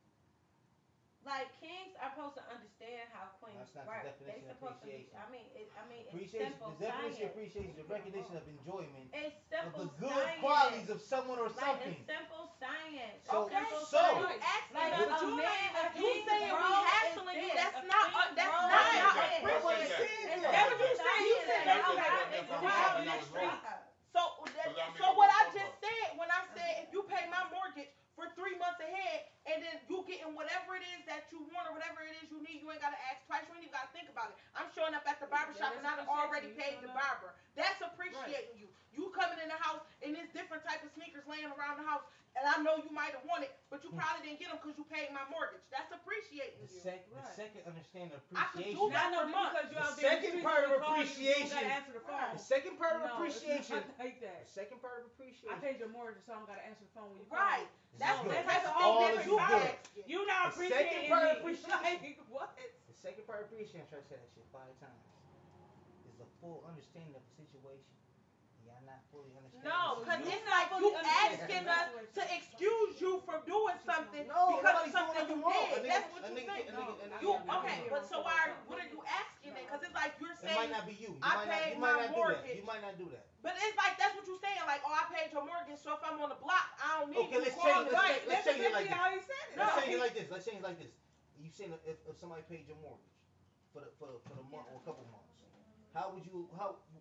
Like kings are supposed to understand how queens That's not the work. definition of supposed to. appreciation. It's Appreciation. simple The definition of science. appreciation is the recognition of enjoyment It's of simple the good science. qualities of someone or Like something. it's simple science. So- It's simple so- science. Ask me, Like but a you man, a you king's saying we role hassling is you? this. That's A not. king's That's role not. is Yeah, this. yeah, That's what yeah. he said. It's Yeah. That's what you said. You said That's that. what- Okay. that's what Right. I'm saying. I was wrong. So, So that means so I'm what gonna I fuck just up. said when I said if you pay my mortgage for 3 months ahead and then you getting whatever it is that you want or whatever it is you need, you ain't gotta ask twice. You ain't even gotta think about it. I'm showing up at the barber shop and I've already paid the barber. That's appreciating you. You coming in the house and there's different type of sneakers laying around the house. and I know you might have wanted, but you probably didn't get them because you paid my mortgage. That's appreciating The, you. the second understanding of I could appreciation. do that Now, for months. because you The out there in second streets, part of they call you, appreciation- You gotta answer the phone. The second part of No, appreciation. It's not like The that. second part of I appreciation. paid your mortgage, so I don't gotta answer the phone when you call. Right. That's good. the That's type of all thing this that is you good. asking. You not The second appreciating part of me. appreciation- Like, what? The second part of appreciation, I try to say that shit 5 times, is the full understanding of the situation. Y'all not fully understanding. No, the because situation. it's like you understand asking the us to situation. excuse you from doing something No, because nobody's of something doing you nothing wrong. did. That's what you think. You okay? But so why? What are you asking then? Because it's like you're It might saying. not be you. You I might not, paid you my might not do that. mortgage. You might not do that. But it's like that's what you're saying. Like, oh, I paid your mortgage, so if I'm on the block, I don't need Okay, you let's to call change- me. let's That's change it like exactly this. how he said it. Let's No. change it like this. Let's change it like this. You saying if somebody paid your mortgage for the month or a couple months, how would you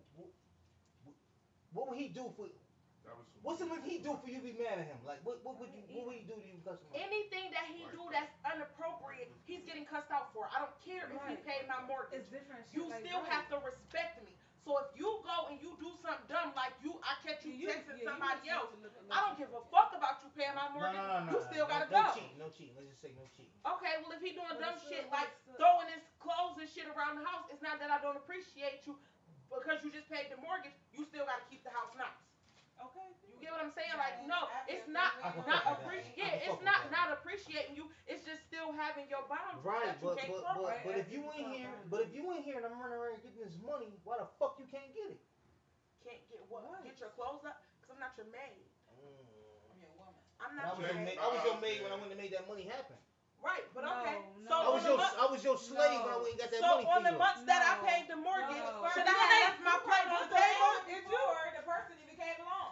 what would he do for? That was some What's if he do for you to be mad at him? Like what would he do to you customer? Anything that he do that's inappropriate, he's getting cussed out for. I don't care if he Right. paid my mortgage. It's different. Shit You like still that. have to respect me. So if you go and you do something dumb, like I catch you texting somebody else, I don't give a fuck about you paying my mortgage. You still gotta no go. cheating, no cheating. Let's just say no cheating. Okay, well if he doing But dumb it's shit still like like- throwing his clothes and shit around the house, it's not that I don't appreciate you because you just paid the mortgage. You still gotta keep the house nice. Okay. You get what I'm saying? Like no, it's not I can not fuck with that. appreciate. I Yeah, can it's fuck with not that. not appreciating you. It's just still having your boundaries Right, that you but can't but, cross. but, Right, but if you after in you here, fuck but if you in here and I'm running around getting this money, why the fuck you can't get it? Can't get what? What? Get your clothes up? Cause I'm not your maid. I'm your woman. I'm And I not was your your maid. maid. I was your maid when I went and made that money happen. Right, but No, okay. no. So I was on the your month, I was your slave when I went and got that so money on for the you. months that I No. paid the mortgage, No. should I have left my plate on the table? If you were the person even came along.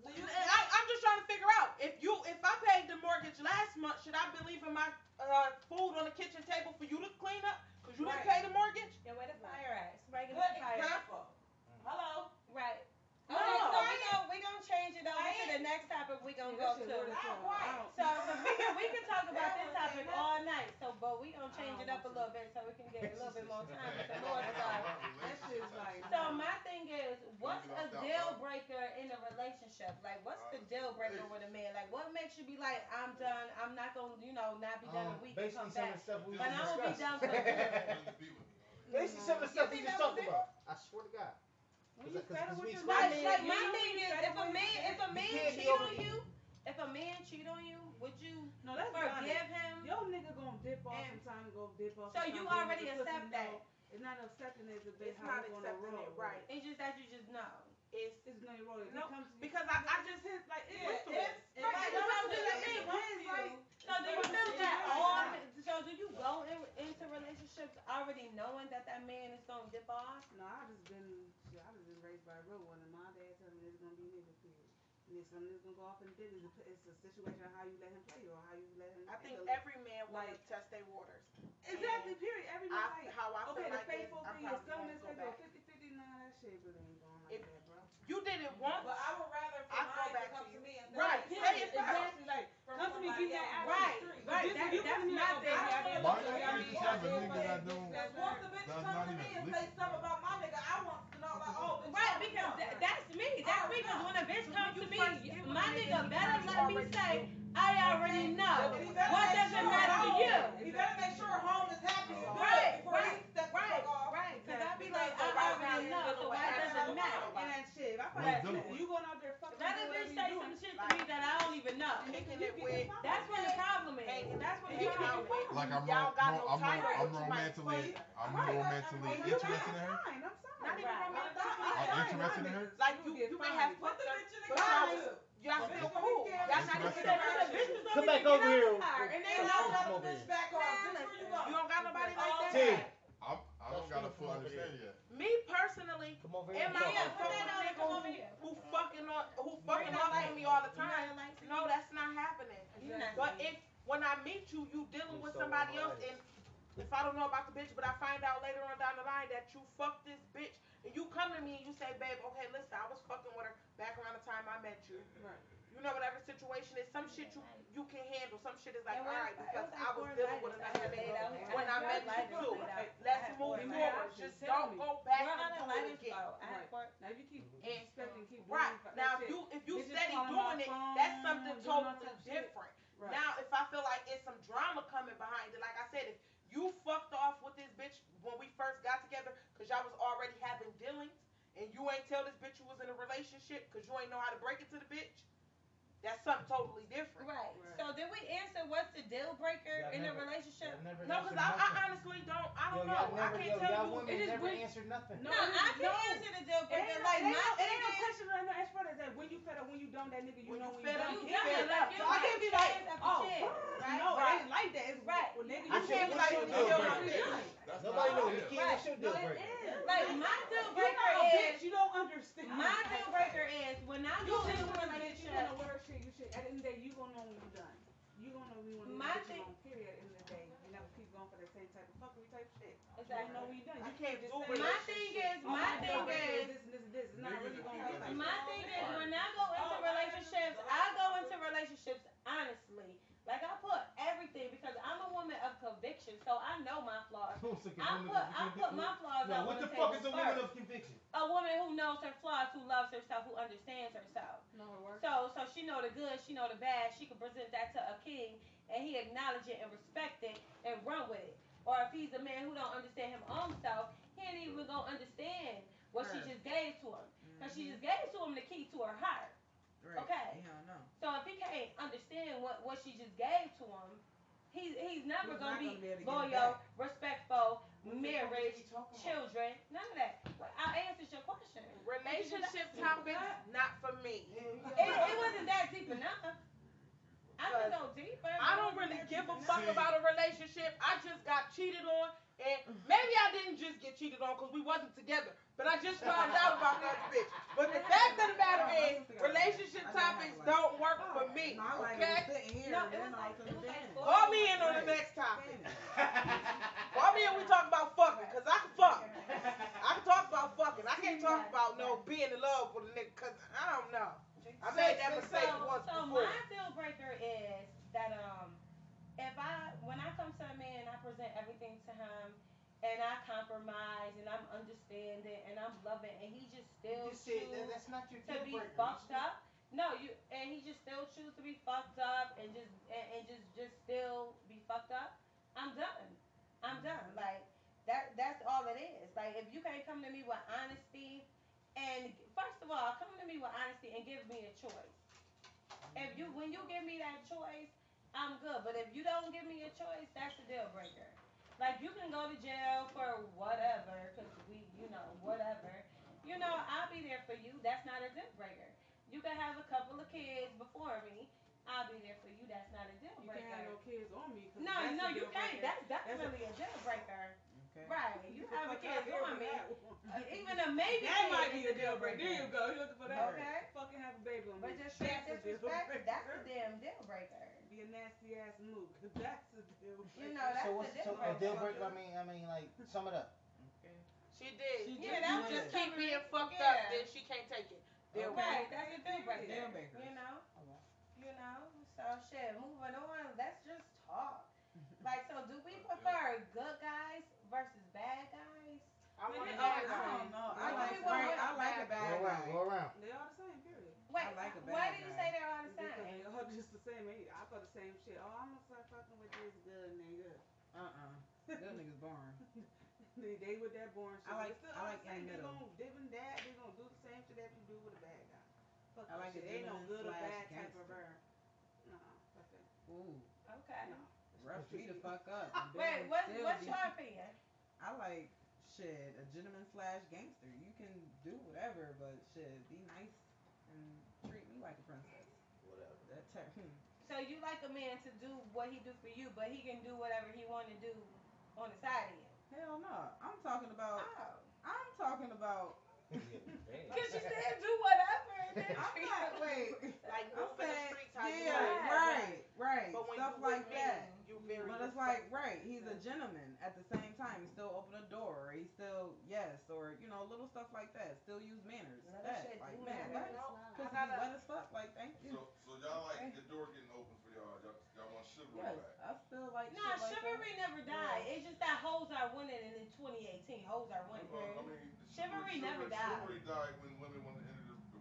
I'm just trying to figure out if I paid the mortgage last month, should I have been leaving my food on the kitchen table for you to clean up? Cause you didn't Right. pay the mortgage. Yeah, where the fire at? Somebody get Good the fire. example. Hello. Right. No. Okay, so we gonna change it over to the next topic we gonna go to. So we can talk about this topic all night. So but we gonna change it up a little bit so we can get a little bit more time with the Lord stuff. That shit's like. So my thing is, what's a deal breaker in a relationship? Like, what's the deal breaker with a man? Like, what makes you be like, I'm done. I'm not gonna, not be done a week and come Basically some of back. the stuff we But just I'm gonna be discussed. done for good. Basically some of the stuff we think just that talked was it? about. I swear to God. When you Cause settle we with your explained Like, it. like my thing is, if a man can't be cheat over on it. you, if a man cheat on you, would you No, that's forgive honest. him? Your nigga gonna dip off And- sometime and go dip off. So you sometime, already because accept you that. know It's not accepting it. It's a bit It's how not you gonna accepting roll. it, right? It's just that you just know. It's It's gonna roll. If No, he comes to you, because I just it's like Yeah, it's it's Right, right. that's what I'm It's saying. it's like- So do you feel that so do you go into relationships already knowing that man is gonna dip off? No, I just been raised by a real one, and my dad told me there's gonna be niggas here. And if some niggas gonna go off and dip, it's a situation of how you let him play you or how you let him. I think handle it. every man wants to Like- test their waters. Exactly. Period. Every man like. How I feel Okay, the like faithful I'm thing is probably some gonna is go gonna back. go 50-50. Nah, that shit really ain't going like If- that, bro. You did it once. But I would rather for I go mine back to come to to you. me instead Right. of Say Period. it first. Exactly. Like, from come to me, somebody keep that else. out Right, the street. right, This that- is- you that's come to me my like, thing. okay, I I don't did wanna look look at at me, me I as did if what they- I Because did. once the bitch That's comes not to me even and legal. say something about my nigga, I want to know like, oh, bitch, Right, I because know. that's me. That's me. Because when a bitch comes to me, first get with my a nigga nigga, better you let me already say, do. I already know. And he better What make does it sure matter to home- you? He better make sure home is happy and good Right, before he right, steps the right, fuck off. right. Because I be Because like, so I right now already you're know. dealing So with why does it absolute matter? And that shit. If I Well, find do. out you going out there fucking Let a doing bitch whatever say you some doing, shit to me that I don't even know. Kicking you it get with. the That's what the problem is. Hey, That's what the kicking problem it is. with. Like I'm Y'all got no I'm title, I'm but you might romantically explain. I'm Right. romantically Oh, you interested in her. fine. I'm sorry. Not even Right. romantically. I'm interested in her. Like you may have Put the fucked her, bitch in the but car y'all too. y'all still cool. Y'all not even Interested. together. Come back over here. And they Come know over Let the here. bitch back off. Bitch, where you You going? don't got nobody like that. T. I don't got a full understanding yet. Me personally, Come over here. am I and gonna talk. fuck with a nigga who fucking up on me all the time? No, that's not happening. But when I meet you, you dealing with somebody else, and if I don't know about the bitch, but I find out later on down the line that you fucked this bitch, and you come to me and you say, babe, okay, listen, I was fucking with her back around the time I met you. Right. You know, whatever situation is, some shit you can handle. Some shit is like, And all when- right, because it was I was like dealing 4 with lighters. another I had laid nigga out. when I I met had you lighters too. laid out. Let's I had move 4 forward. lighters. Just Tell don't me. go back Where are and the do it lighters again. go? I had Right. 4. Now if you keep Mhm. expecting, keep Right. Now, if you steady doing it, that's something totally different. Right. Now, if I feel like it's some drama coming behind it, like I said, if you fucked off with this bitch when we first got together because y'all was already having dealings and you ain't tell this bitch you was in a relationship because you ain't know how to break it to the bitch, that's something totally different. Right. So did we answer what's the deal breaker in a relationship? No, because I honestly don't. I don't know. I can't tell y'all you. women never answered nothing. No, I can answer the deal breaker. Like my it thing ain't no is, question right now. As far as that, when you fed up, when you done that nigga, you When know you when you fed done. up, He you fed fed up. up. So I can't be like, oh, right? no, it ain't like that. It's Right. well, nigga, I you can't be fed like, up. you You feel know like we that. done. Nobody knows. You Right. can't. What's your No, deal it breaker? is. Like my deal You're breaker not a is bitch. You don't understand. my deal breaker is when I You go sit into with a a bitch, you relationship. gonna wear shit, you shit. At the end of the day, you gonna know when you're done. You gonna know when you want to My get thing- you on, period. At the end of the day, you never keep going for that same type of fuckery type shit. You Exactly. don't know when you're done. I You can't just do say, My thing is, oh, my deal thing breaker is, this and this and this. It's not Niggas really is gonna be like my that. thing is when I go into relationships, I go into relationships honestly. Like I put everything because I'm a woman of conviction, so I know my flaws. I put my flaws No, out what on the the fuck table is a woman first. of conviction? A woman who knows her flaws, who loves herself, who understands herself. Know her work. So she know the good, she know the bad. She can present that to a king, and he acknowledge it and respect it and run with it. Or if he's a man who don't understand his own self, he ain't even gonna understand what she just gave to him, cause she just gave to him the key to her heart. Right. Okay. You don't know. So if he can't understand what she just gave to him, he's never He's gonna not be gonna be able to get it loyal, back. respectful, marriage, children, none of that. I answered your question. Relationship topics, not for me. It wasn't that deep enough. I could go deeper. I don't really give a fuck about a relationship. I just got cheated on, and maybe I didn't just get cheated on because we wasn't together, but I just found out about that bitch. But the fact of the matter is, relationship topics don't work for me. No, I like Okay? sitting here No, and it then was all like- of a it was like sudden four- Call me in on the next topic. Call me in, we talk about fucking, because I can fuck. I can talk about fucking. I can't talk about no being in love with a nigga, because I don't know. I made that mistake once So before. my deal breaker is that if when I come to a man, I present everything to him, and I compromise, and I'm understanding, and I'm loving, and he just still You said choose that's not your to deal be breaker. fucked up. No, and he just still choose to be fucked up, and just still be fucked up. I'm done. I'm done. Like that's all it is. Like if you can't come to me with honesty, and first of all, come to me with honesty and give me a choice. When you give me that choice, I'm good. But if you don't give me a choice, that's a deal breaker. Like you can go to jail for whatever, cause whatever. I'll be there for you. That's not a deal breaker. You can have a couple of kids before me. I'll be there for you. That's not a deal You breaker. can't have no kids on me. No, you can't. That's definitely a deal breaker. Okay. Right. You have a kid on me. Even a maybe That kid might be is a deal breaker. There you go. You looking for that? Okay. Fucking have a baby on me. But just straight That's a deal disrespect, breaker. that's a damn deal breaker. Be a nasty ass move. That's a deal breaker. You know, that's So a what's deal a deal breaker. breaker? I mean, like sum it up. Okay. She did. Yeah, You that's just just keep being fucked yeah. up, then she can't take it. Deal Right, breaker. that's a deal breaker. Deal breaker. So shit, moving on, let's just talk. Like, so do we prefer good guys versus bad guys? I want to Man, I hear don't know. I What like do we want? I like a bad Go around. guy. Go around. They all the same, period. Wait, I like a bad why did you guy. say they're all the Because same? they all just the same. I thought the same shit. Oh, I'm gonna start fucking with this good nigga. Good niggas boring. They with that boring shit. I like- It's still I all like the same. in the They middle. gonna dip and dab. They gonna do the same shit that you do with a bad guy. Fuck I that like shit. a Ain't no gentleman good or slash bad type of gangster. her. No, fuck that. Ooh, Okay. No. rough me the fuck up. and Wait, then what's still what's be- your opinion? I like shit a gentleman slash gangster. You can do whatever, but shit, be nice and treat me like a princess. Whatever. So you like a man to do what he do for you, but he can do whatever he want to do on the side of you. Hell no. I'm talking about. Oh. I'm talking about. Cause she said do whatever. And then I'm not. Wait. like I'm moving the saying. streets how you Yeah. like. Right. But when Stuff you like with me, that. you very But it's like, right, he's a gentleman at the same time. He still open a door. He still, yes, or, little stuff like that. Still use manners. Little That, shit like, do man, matter. what? I Pussy gotta- be wet as fuck. Like, thank you. So y'all like the door getting open for y'all. Y'all want chivalry Yes, back. I still like Nah, shit like chivalry never died. It's just that hoes are winning, and in 2018, hoes are winning. Well, I mean, Chivalry never died. Chivalry died when women wanted to enter the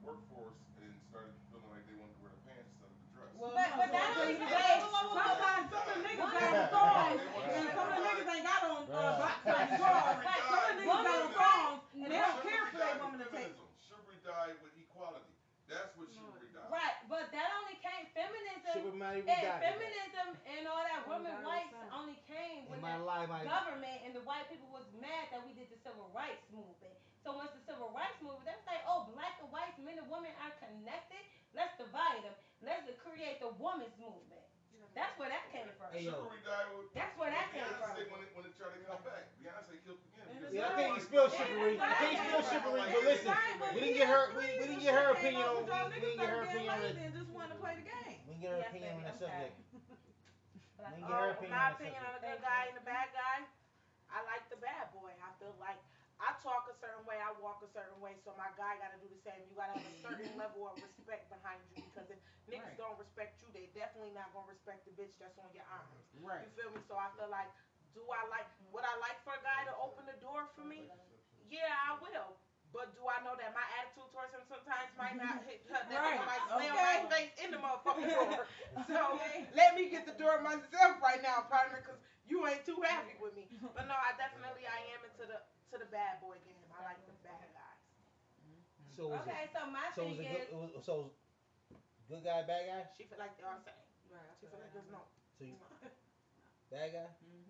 workforce and started feeling like they wanted to wear the pants instead of the dress. Well, But no, that so only you came. sometimes some of the niggas got on Women- thongs, They want and to some of the niggas ain't got on Bruh. boxers and drawers. Some of the niggas got on thongs, and they don't care for their Chivalry woman to died take. with feminism. Chivalry died with equality. That's what chivalry died. Right, but that only came feminism. Sugar Maddie, we And died. feminism and all that Oh, women God, rights son. only came when In my the life, my government and the white people was mad that we did the civil rights movement. So once the civil rights movement, they was like, oh, black and white men and women are connected. Let's divide them. Let's create the women's movement. That's where that came from. Hey, yo. Chivalry died with That's where that came from. Beyonce when it tried to come back. Beyonce killed again. because Yeah, I everybody can't spill was- chivalry. I can't spill chivalry, Like, but listen, Right, we didn't get her. We didn't get her opinion on. Y'all We niggas didn't get her started getting opinion on lazy it. and just wanted to play the game. We didn't get her Yes, opinion on baby, that I'm sorry. subject. But I- We didn't get her opinion My on that opinion on subject. a good guy and a bad guy, I like the bad boy. I feel like I talk a certain way, I walk a certain way, so my guy gotta do the same. You gotta have a certain level of respect behind you because if niggas Right. don't respect you, they definitely not gonna respect the bitch that's on your arms. Right. You feel me? So I feel like, would I like for a guy to open the door for me? Yeah, I will. But do I know that my attitude towards him sometimes might not hit that Right, nigga might slam okay. my face in the motherfucking door. So let me get the door myself right now, partner, because you ain't too happy with me. But no, I am into the bad boy game. I like the bad guys. So was Okay, it? so my So was thing it good? is, It was, so was good guy, bad guy. She feel like they all the same. Right, I She feel feel like there's no So you bad guy.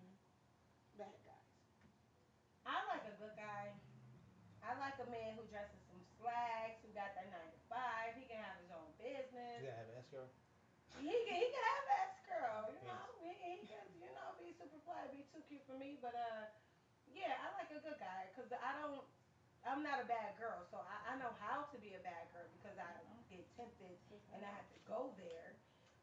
bad guys. I like a good guy. I like a man who dresses some slacks, who got that 9 to 5. He can have his own You business. gotta have an escrow. He can have an girl, you know. He can, be super fly, be too cute for me. But yeah, I like a good guy because I'm not a bad girl, so I know how to be a bad girl because I get tempted and I have to go there.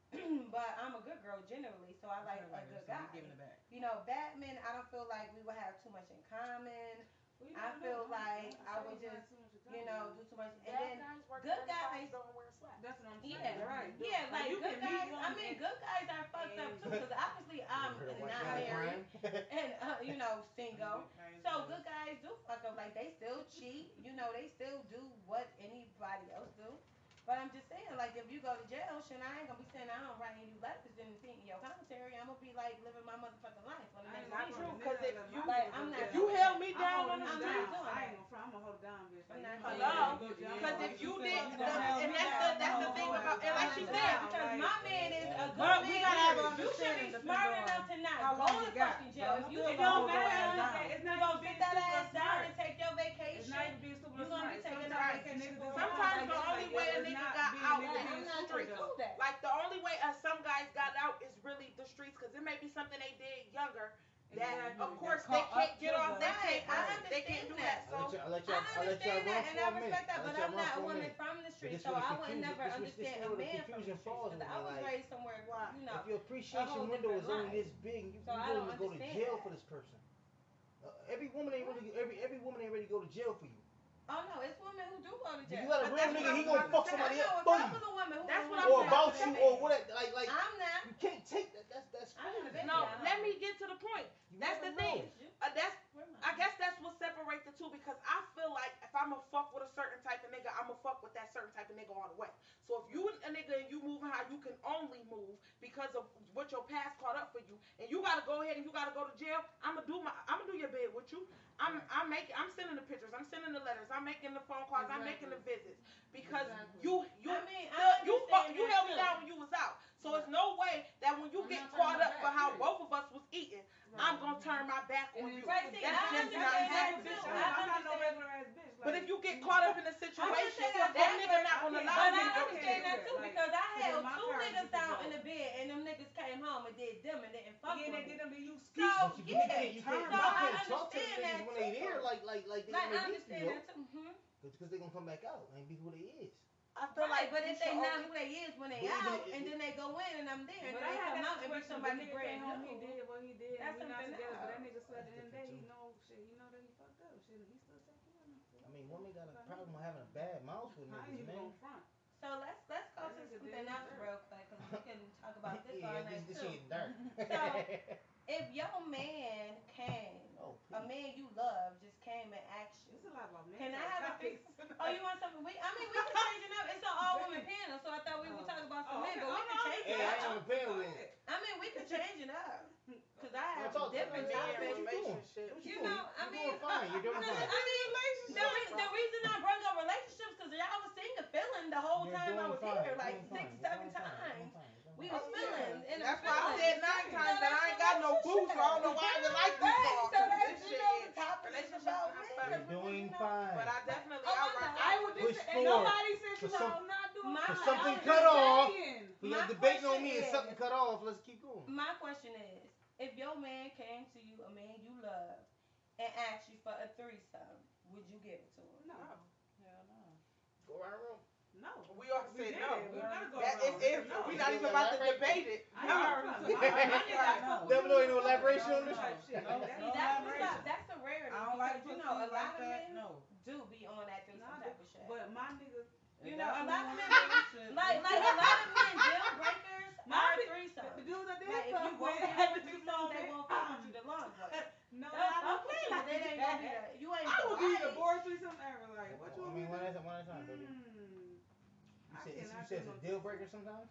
But I'm a good girl generally, so I like a good guy. Giving it back. You know, Batman, I don't feel like we would have too much in common. I feel like I would just, do too much. And Bad then guys work good for guys- themselves, don't wear slacks. That's what I'm saying. Yeah, Right. yeah, like you good can meet guys. I one mean, and- good guys are fucked up too, because obviously I'm Heard of white not guy married crime? and single. So good guys do fuck up. Like they still cheat. They still do what anybody else do. But I'm just saying, like if you go to jail, shit, I ain't gonna be sitting at home writing you letters and thinking your commentary. I'm gonna be like living my motherfucking life for the I next ain't Not week. true, gonna 'cause if nigga, you- my like, nigga I'm go not- jail. You held me I'm down on holding the him I'm street. not down. doing I that. ain't gonna front. I'm gonna hold it down, bitch. I'm Like, not you doing know, that. go jail. Because if you did, You gonna hold and me that's down, the I'm thing gonna about, hold and like it she down. said, Because my man is a good But man. we gotta have an You should understanding be of smart the enough to not how go long to you got. fucking jail. If you Still can gonna go hold your ass down, down. It's not you gonna even sit being that super ass down smart. and take your It's vacation. not even being super You gonna smart. be taking that Sometimes vacation niggas for don't fun. sometimes like the that. only Like, way a it's nigga not got being out nigga is I'm the not streets. gonna do that. Like the only way some guys got out is really the streets, because it may be something they did younger that Exactly. of course That they caught can't up get to off the- they Right, can't I they can't do that. understand So I'll let I y'all run understand that, and for I a minute. respect that, I'll but let y'all I'm run not for a one minute. that's from the street, this so where the I would confusion- never this understand where a the man from the confusion street. falls Because with I me, was like, raised somewhere, If your appreciation whole window is different only life. this big, you So I willing don't to go to understand jail that. for this person. Every woman ain't really every woman ain't ready to go to jail for you. Oh no, it's women who do go to If jail. you got a But real that's nigga, what he I'm gonna about fuck to say. somebody I know up a for couple you, of women who That's what who I'm or do about that. you, or what? Like I'm not. you can't take that. That's I crazy. understand no, that. let me get to the point. You That's never the thing. know. That's I guess that's what separates the two, because I feel like if I'ma fuck with a certain type of nigga, I'ma fuck with that certain type of nigga all the way. So if you a nigga and you moving how you can only move because of what your past caught up for you, and you gotta go ahead and you gotta go to jail, I'ma do your bed with you. I'm sending the pictures, I'm sending the letters, I'm making the phone calls, I'm making the visits, because you I mean, I you understand you that held me too. down when you was out. So it's no way that when you I'm get not caught turning up my for back, how period. both of us was eating, I'm gonna turn my back on you. Right, see, That's I just not understand that happening. too. I'm not no regular ass bitch. But if you get caught up in a situation, saying that nigga not gonna But allow I you to go to understand jail. that too, Like, because I in held my two car, niggas you down can in go. the bed, and them niggas came home and did them and didn't fuck Again, with they me. did them, then you So, speak. But you yeah. can't, you can't, So you I can't talk to understand the that niggas when they too. there, like they Like, I gonna get understand you, that too. because they gonna come back out and be who they is. I feel Right, like but if you they should not only- who they is when they But even out, if- and then they go in and I'm there, and But then I they had come that out and be situation. somebody The nigga brand came home, he new. did what he did, That's and we not something together. But that else. nigga slept That's in the day. different He too. know shit. He know that he fucked up. Shit, he still take care of him. I mean, women got a problem with having a bad mouth with I ain't niggas, even man. gonna front. So let's go That to nigga something did else his real quick, because we can talk about this all Yeah, night this too. shit dark. If your man came, Oh, a man you love just came and asked you, It's a lot about men. Can I have a topics. oh, you want something? I mean, we can change the hey, I ain't on the panel then. I mean, we could change it up. Cause I have Talk to different me. Men topics. relationships. What You doing? know, I You're mean, doing fine. You're doing I fine. mean, the reason I brought up relationships because y'all was singing feeling the whole You're time I doing was fine. here, You're like doing 6, fine. 7 You're doing fine. times. You're doing We fine. was feeling and That's I'm why I feeling. said 9 times that I ain't got no boots, so I don't know why I even like this Right, song. so that's, This you shit know, is the topic is relationships about not men. fun. You're doing fine. But I definitely Oh, I rock know. I would Push just forward. nobody said For you some- know, not doing my- fine. for something I was cut just off. saying. We My are debating on question me and is- something cut off. Let's keep going. My question is, if your man came to you, a man you love, and asked you for a threesome, would you give it to him? No. Hell no. Go around the room. No. We already We said did no. it. We gotta go That is around. if No. we're not even about to debate it. I No. already took my money back. No. Devil know ain't no elaboration on this No. type shit. No. See, that's a rarity I don't because like you pussy know a lot like of that. men No. do be on that threesome Nah, type of shit. But my niggas, You If know, that's a what lot you of wanna men do, shit. like a lot of men deal breakers My are big- threesomes. the dudes that did Like if you fuck won't with get had with to do threesomes, they something. won't fuck with you the long way. No, They'll I fuck don't with play you, like but they ain't gonna be that. the, you ain't I would give you the right. board threesome ever. Like, what you I want mean, me one to at a time, baby. I You cannot said do it's a no deal breaker sometimes?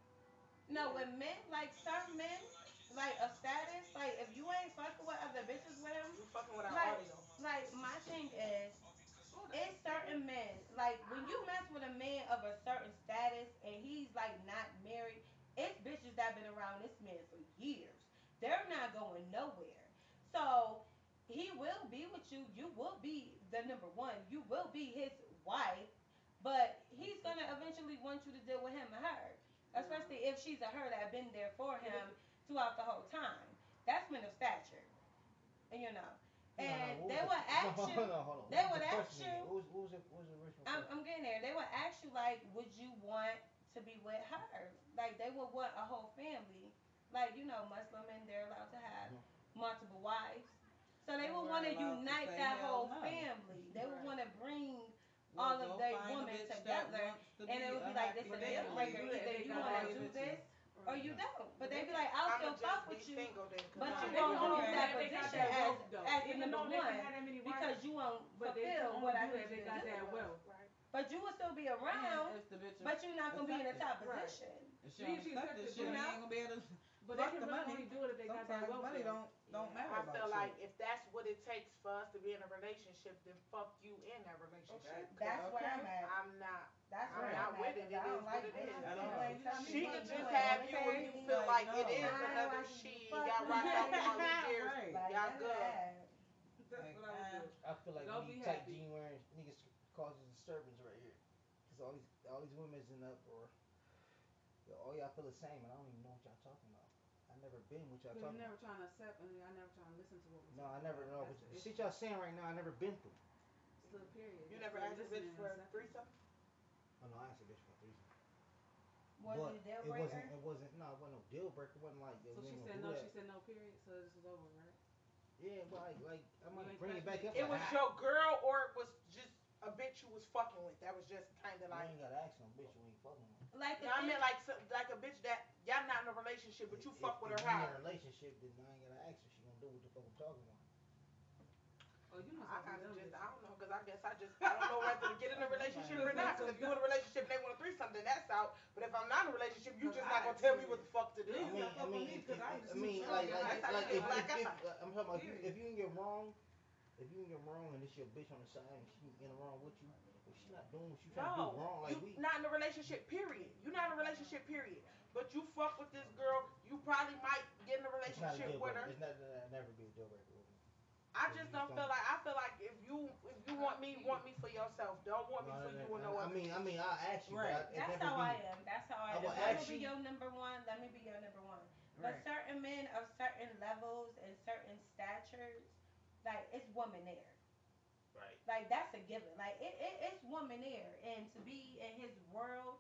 No, with men, like certain men, like a status, like if you ain't fucking with other bitches with him, You fucking with our like, audio. like my thing is, it's certain men, like when you mess with a man of a certain status and he's like not married, it's bitches that been around this man for years. They're not going nowhere. So he will be with you. You will be the number one. You will be his wife, but he's gonna eventually want you to deal with him or her, especially if she's a her that been there for him throughout the whole time. That's men of stature, and you know. And they would ask you. Hold on. They would What was the ask question you. again? What was the original question? I'm getting there. They would ask you like, would you want to be with her? Like they would want a whole family. Like you know, Muslim men they're allowed to have multiple wives. So they would want to We're allowed to unite say that hell whole no. family. They would Right. want to bring We'll all go of their find a women bitch that together, wants to and it would be like this is a But they deal only breaker. do that if Either they you got want all to do the this or you don't. But they be They- like, I'll I'ma still fuck just with be you, single then. 'cause but I you ain't won't gonna use do that They got position that as wealth, though. the Even number though they one can have that many wives, because you won't but they fulfill can what I only do need that if you they to got do. that wealth. Right. But you will still be around, If the bitch but you're not gonna be in a top Right. position. if she don't She accept accepted this shit, you you know? ain't gonna be able to. But they Fuck can the really money. only do it if they got that Sometimes wealth. money though. don't matter I about feel shit. like if that's what it takes for us to be in a relationship, then fuck you in that relationship. That's where Okay. I'm at. I'm not. That's I'm where not I'm with at. it. 'Cause I It don't is like what it this. is. I You know. ain't telling She me could what just to do. have you and you feel like it no. is I another like she you. got Fuck. rocked out for all these years. Right. Like, Y'all none of good. that. That's Like, what I would do. I feel like Go when be you tight happy. jean wearing niggas causes disturbance right here. Cause all these women's in up or all y'all feel the same and I don't even know what y'all talking about. I never been what y'all But talking you're never about. trying to accept and I never trying to listen to what we're No, I talking never about. know. That's But the the shit issue. y'all saying right now, I never been through. Still period. You Just never still asked a bitch listening for a and accepting. threesome? Oh no, I asked a bitch for a threesome. Was But it a deal it breaker? wasn't no, it wasn't no deal breaker. It wasn't like yo, So we she ain't said gonna no, do she that. said no period, so this was over, right? Yeah, but like I'm You gonna ain't bring it back question up. It like, was ah, your girl or it was just a bitch you was fucking with. That was just kind of you like. ain't gotta ask no bitch you ain't fucking with. Like the No, I thing, meant like a bitch that y'all not in a relationship, but you fuck with her If we in hard. a relationship, then I ain't gotta ask her. She gonna do what the fuck I'm talking about. Oh, you must I have kind done of just, this. I don't know, cause I guess I don't know whether to get in a relationship or not. Cause if you in a relationship and they want to threesome, then that's out. But if I'm not in a relationship, you just not gonna tell me what the fuck to do. Yeah. I fuck with me mean, 'cause I'm just like That's how you get black eye. I'm talking about Period. if you can get wrong, if you can get wrong and it's your bitch on the side and she in the wrong with you, if she not doing what you trying to do No, wrong, like you we. not in a relationship. Period. You not in a relationship. Period. But you fuck with this girl, you probably might get in a It's not a relationship deal with breaker. her. It's not that'll never be a deal breaker with me. I just don't feel like I feel like if you want me for yourself. Don't want me for you and no I other. mean, I'll ask you, Right. but that's it never how be. I am. That's how I I am. will If I'm ask gonna be you- your number one, let me be your number one. But Right. certain men of certain levels and certain statures, like it's woman there. Right. Like that's a given. Like it's woman there, and to be in his world,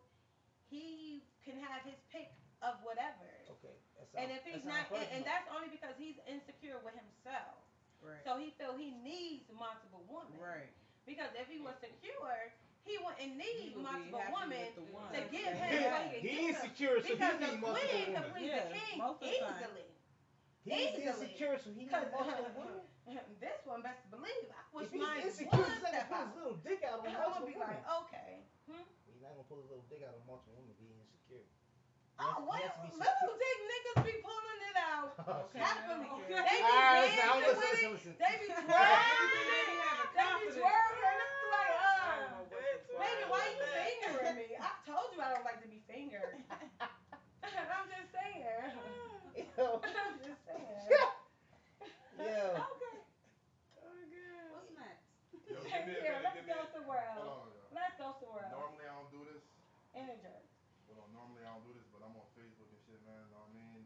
he can have his pick of whatever. Okay. And if he's not, and that's only because he's insecure with himself. Right. So he feel he needs multiple women. Right. Because if he was secure, he wouldn't need You would be multiple happy women with the one. to give that him he what has. he He can give him. insecure, so he Because the need multiple queen can women. please Yeah, the king most of the time. easily. He's Easily. insecure, so he Cause need multiple women. this one best believe. I wish If he's mine insecure, would he's not step gonna put out. his little dick out on I'm multiple gonna be women. like, okay. He's not gonna pull his little dick out on multiple women, be insecure. Oh, what? he has to be Little dick niggas be pulling it out Oh, shit. happily. Okay. They be Alright, listen, dancing listen, with it. listen. They be Everything twirling they it. be having They be confidence. twirling. It's like, I don't know what the fuck. baby, why you fingering me? I told you I don't like to be fingered. I'm just saying. Yo, I'm just saying. yo. Okay. What's next? Yo, give me a Here, minute, let's give me go a- somewhere Hold else. on, yo. Let's go somewhere else. Normally I don't do this. Energize. Hold on, normally I don't do this, but I'm on Facebook and shit, man. Know what I mean?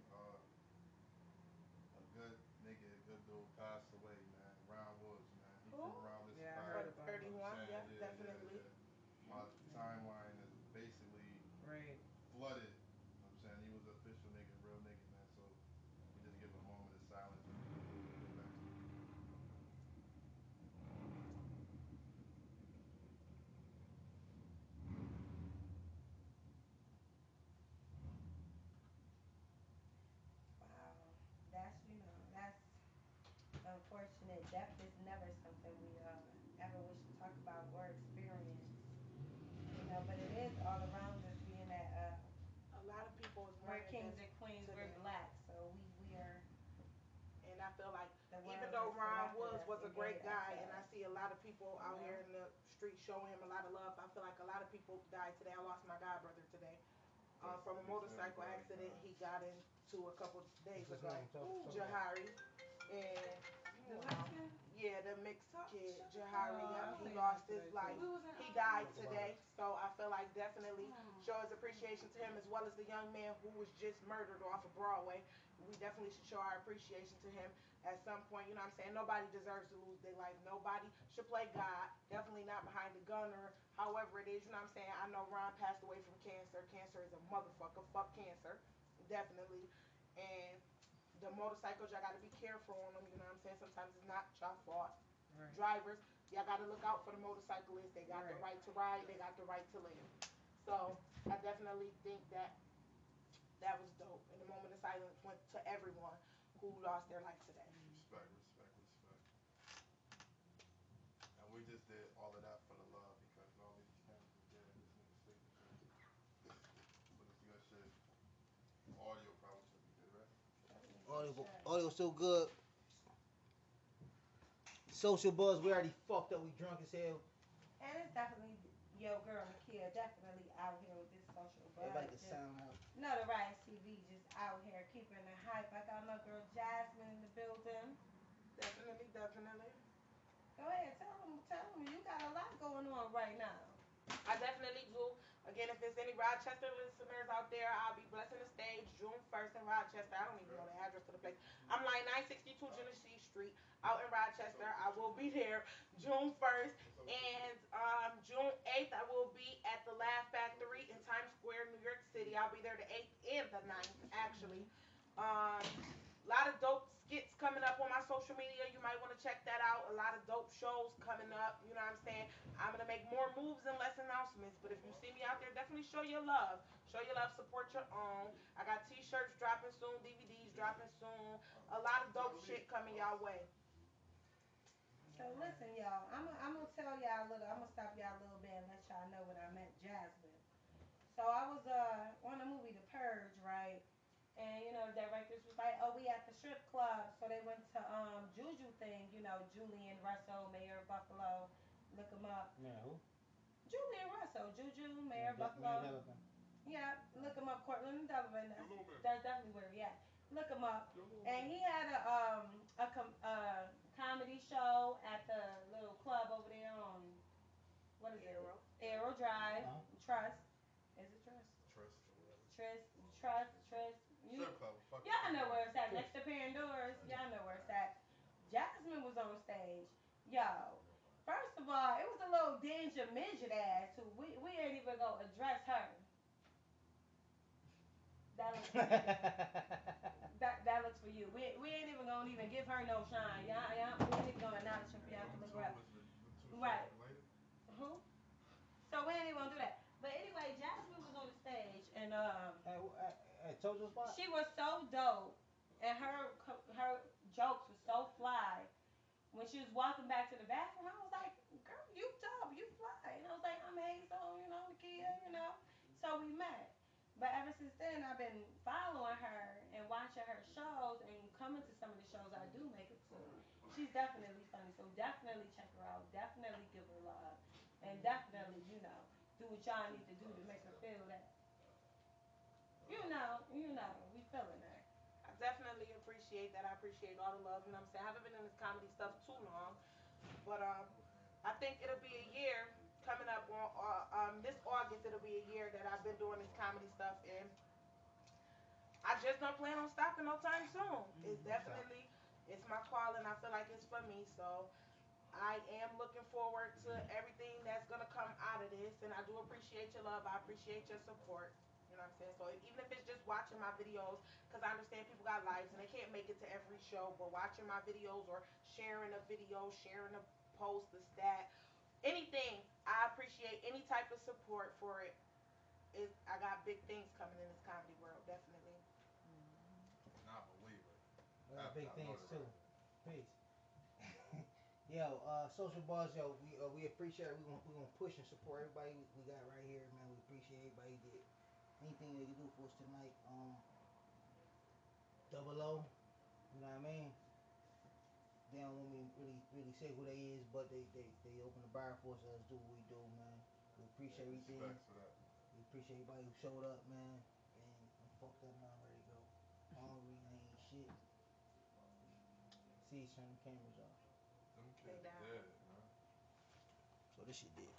A good nigga, a good dude passed away, man. Ron Woods, man. He Who? from around this Yeah, I time. heard about it. 31, I'm yeah, saying, definitely. My timeline is basically Right. flooded. I'm saying he was an official nigga, real nigga, man. So we just give a moment of silence and get back to it. Wow. That's unfortunate. Death is never something we ever wish to talk about or experience. But it is all around us being that A lot of people is we're mourning kings this and queens, we're today. black, so we are And I feel like the world even though has Ron selected Woods us was a and great gave us guy, and I see a lot of people out Yeah. here in the street showing him a lot of love, I feel like a lot of people died today. I lost my god brother today from a motorcycle accident he got into a couple days What's his ago. name? Talk about Jahari, and The Mexican? yeah, the mixed kid Oh, Jahari, I he seen lost that his today, life. too. We was in He died Talk about today, it. so I feel like definitely Oh. show his appreciation to him as well as the young man who was just murdered off of Broadway. We definitely should show our appreciation to him at some point. You know what I'm saying? Nobody deserves to lose their life. Nobody should play God. Definitely not behind the gun or however it is. You know what I'm saying? I know Ron passed away from cancer. Cancer is a motherfucker. Fuck cancer. Definitely. And the motorcycles, y'all gotta be careful on them. You know what I'm saying? Sometimes it's not y'all fault. Right. Drivers, y'all gotta look out for the motorcyclists. They got the Right. right to ride. They got the right to live. So I definitely think that that was dope. And the moment of silence went to everyone who lost their life today. Respect, respect, respect. And we just did all of that for the love because all these cameras is dead and this nigga sleep and shit. So this good shit. Audio probably should be good, right? Audio so good. Social buzz, we already fucked up, we drunk as hell. And it's definitely yo girl Nakia definitely out here with this social buzz. Everybody can Just sound out. Notoriety TV just out here keeping the hype. I got my girl Jasmine in the building. Definitely, definitely. Go ahead, tell them you got a lot going on right now. I definitely do. Again, if there's any Rochester listeners out there, I'll be blessing the stage June 1st in Rochester. I don't even know the address to the place. I'm like 962 Genesee Street out in Rochester. I will be there June 1st. And June 8th, I will be at the Laugh Factory in Times Square, New York City. I'll be there the 8th and the 9th, actually. A lot of dope skits coming up on my social media. You might want to check that out. A lot of dope shows coming up. You know what I'm saying? I'm going to make more moves and less announcements. But if you see me out there, definitely show your love. Show your love, support your own. I got t-shirts dropping soon, DVDs dropping soon. A lot of dope shit coming y'all way. So listen, y'all, I'm gonna tell y'all a little. I'm gonna stop y'all a little bit and let y'all know when I met Jasmine. So I was on the movie The Purge, right? And the directors was like, "Oh, we at the strip club." So they went to Juju thing, Julian Russell, Mayor of Buffalo. Look him up. Man, who? Julian Russell, Juju, Mayor of Buffalo. Yeah, look him up. Cortland and Delavan. That's definitely where he at. Look him up. And he had a comedy show at the little club over there on what is Arrow. it? Arrow Drive. Uh-huh. Trust. Is it Trust? Trust or whatever. Trust. Strip club. Fuck Y'all it. know where it's at. Next to Pandora's. Y'all know where it's at. Jasmine was on stage. Yo. First of all, it was a little danger midget ass who we ain't even gonna address her. That looks for you. That looks for you. We ain't even gonna even give her no shine. Y'all we ain't even gonna acknowledge her for y'all to look her up. Right. Who? So we ain't even gonna do that. But anyway, Jasmine was on the stage and I told you spot. she was so dope and her jokes were so fly. When she was walking back to the bathroom, I was like, "Girl, you dope, you fly." And I was like, "I'm Hazel, Nakia, So we met. But ever since then, I've been following her and watching her shows and coming to some of the shows I do make it to. She's definitely funny, so definitely check her out. Definitely give her love, and definitely, do what y'all need to do to make her feel that. We feeling her. I definitely appreciate that. I appreciate all the love. You know what I'm saying? I haven't been in this comedy stuff too long, but I think it'll be a year coming up on this August. It'll be a year that I've been doing this comedy stuff, and I just don't plan on stopping no time soon. It's definitely it's my calling. I feel like it's for me, so I am looking forward to everything that's gonna come out of this, and I do appreciate your love. I appreciate your support. You know what I'm saying? So even if it's just watching my videos, because I understand people got lives and they can't make it to every show, but watching my videos or sharing a video, sharing a post, a stat, anything, I appreciate any type of support for it. I got big things coming in this comedy world, definitely. Nah, believe it. We got big I know things that. too. Peace. Yo, Social Buzz, yo, we appreciate it. We gonna push and support everybody we got right here, man. We appreciate everybody that anything they can do for us tonight. Double O, you know what I mean? They don't want me really say who they is, but they open the bar for us. Let us do what we do, man. We appreciate everything. Respect for that. We appreciate everybody who showed up, man. And I'm fucked up now, ready to go. Hungry, I ain't shit. See, turn the cameras off. Them Stay kids down. dead, man. So this shit did.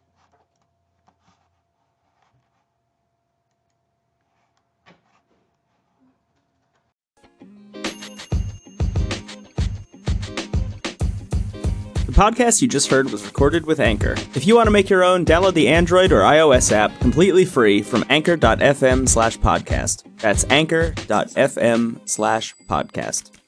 The podcast you just heard was recorded with Anchor. If you want to make your own, download the Android or iOS app completely free from anchor.fm/podcast. That's anchor.fm/podcast.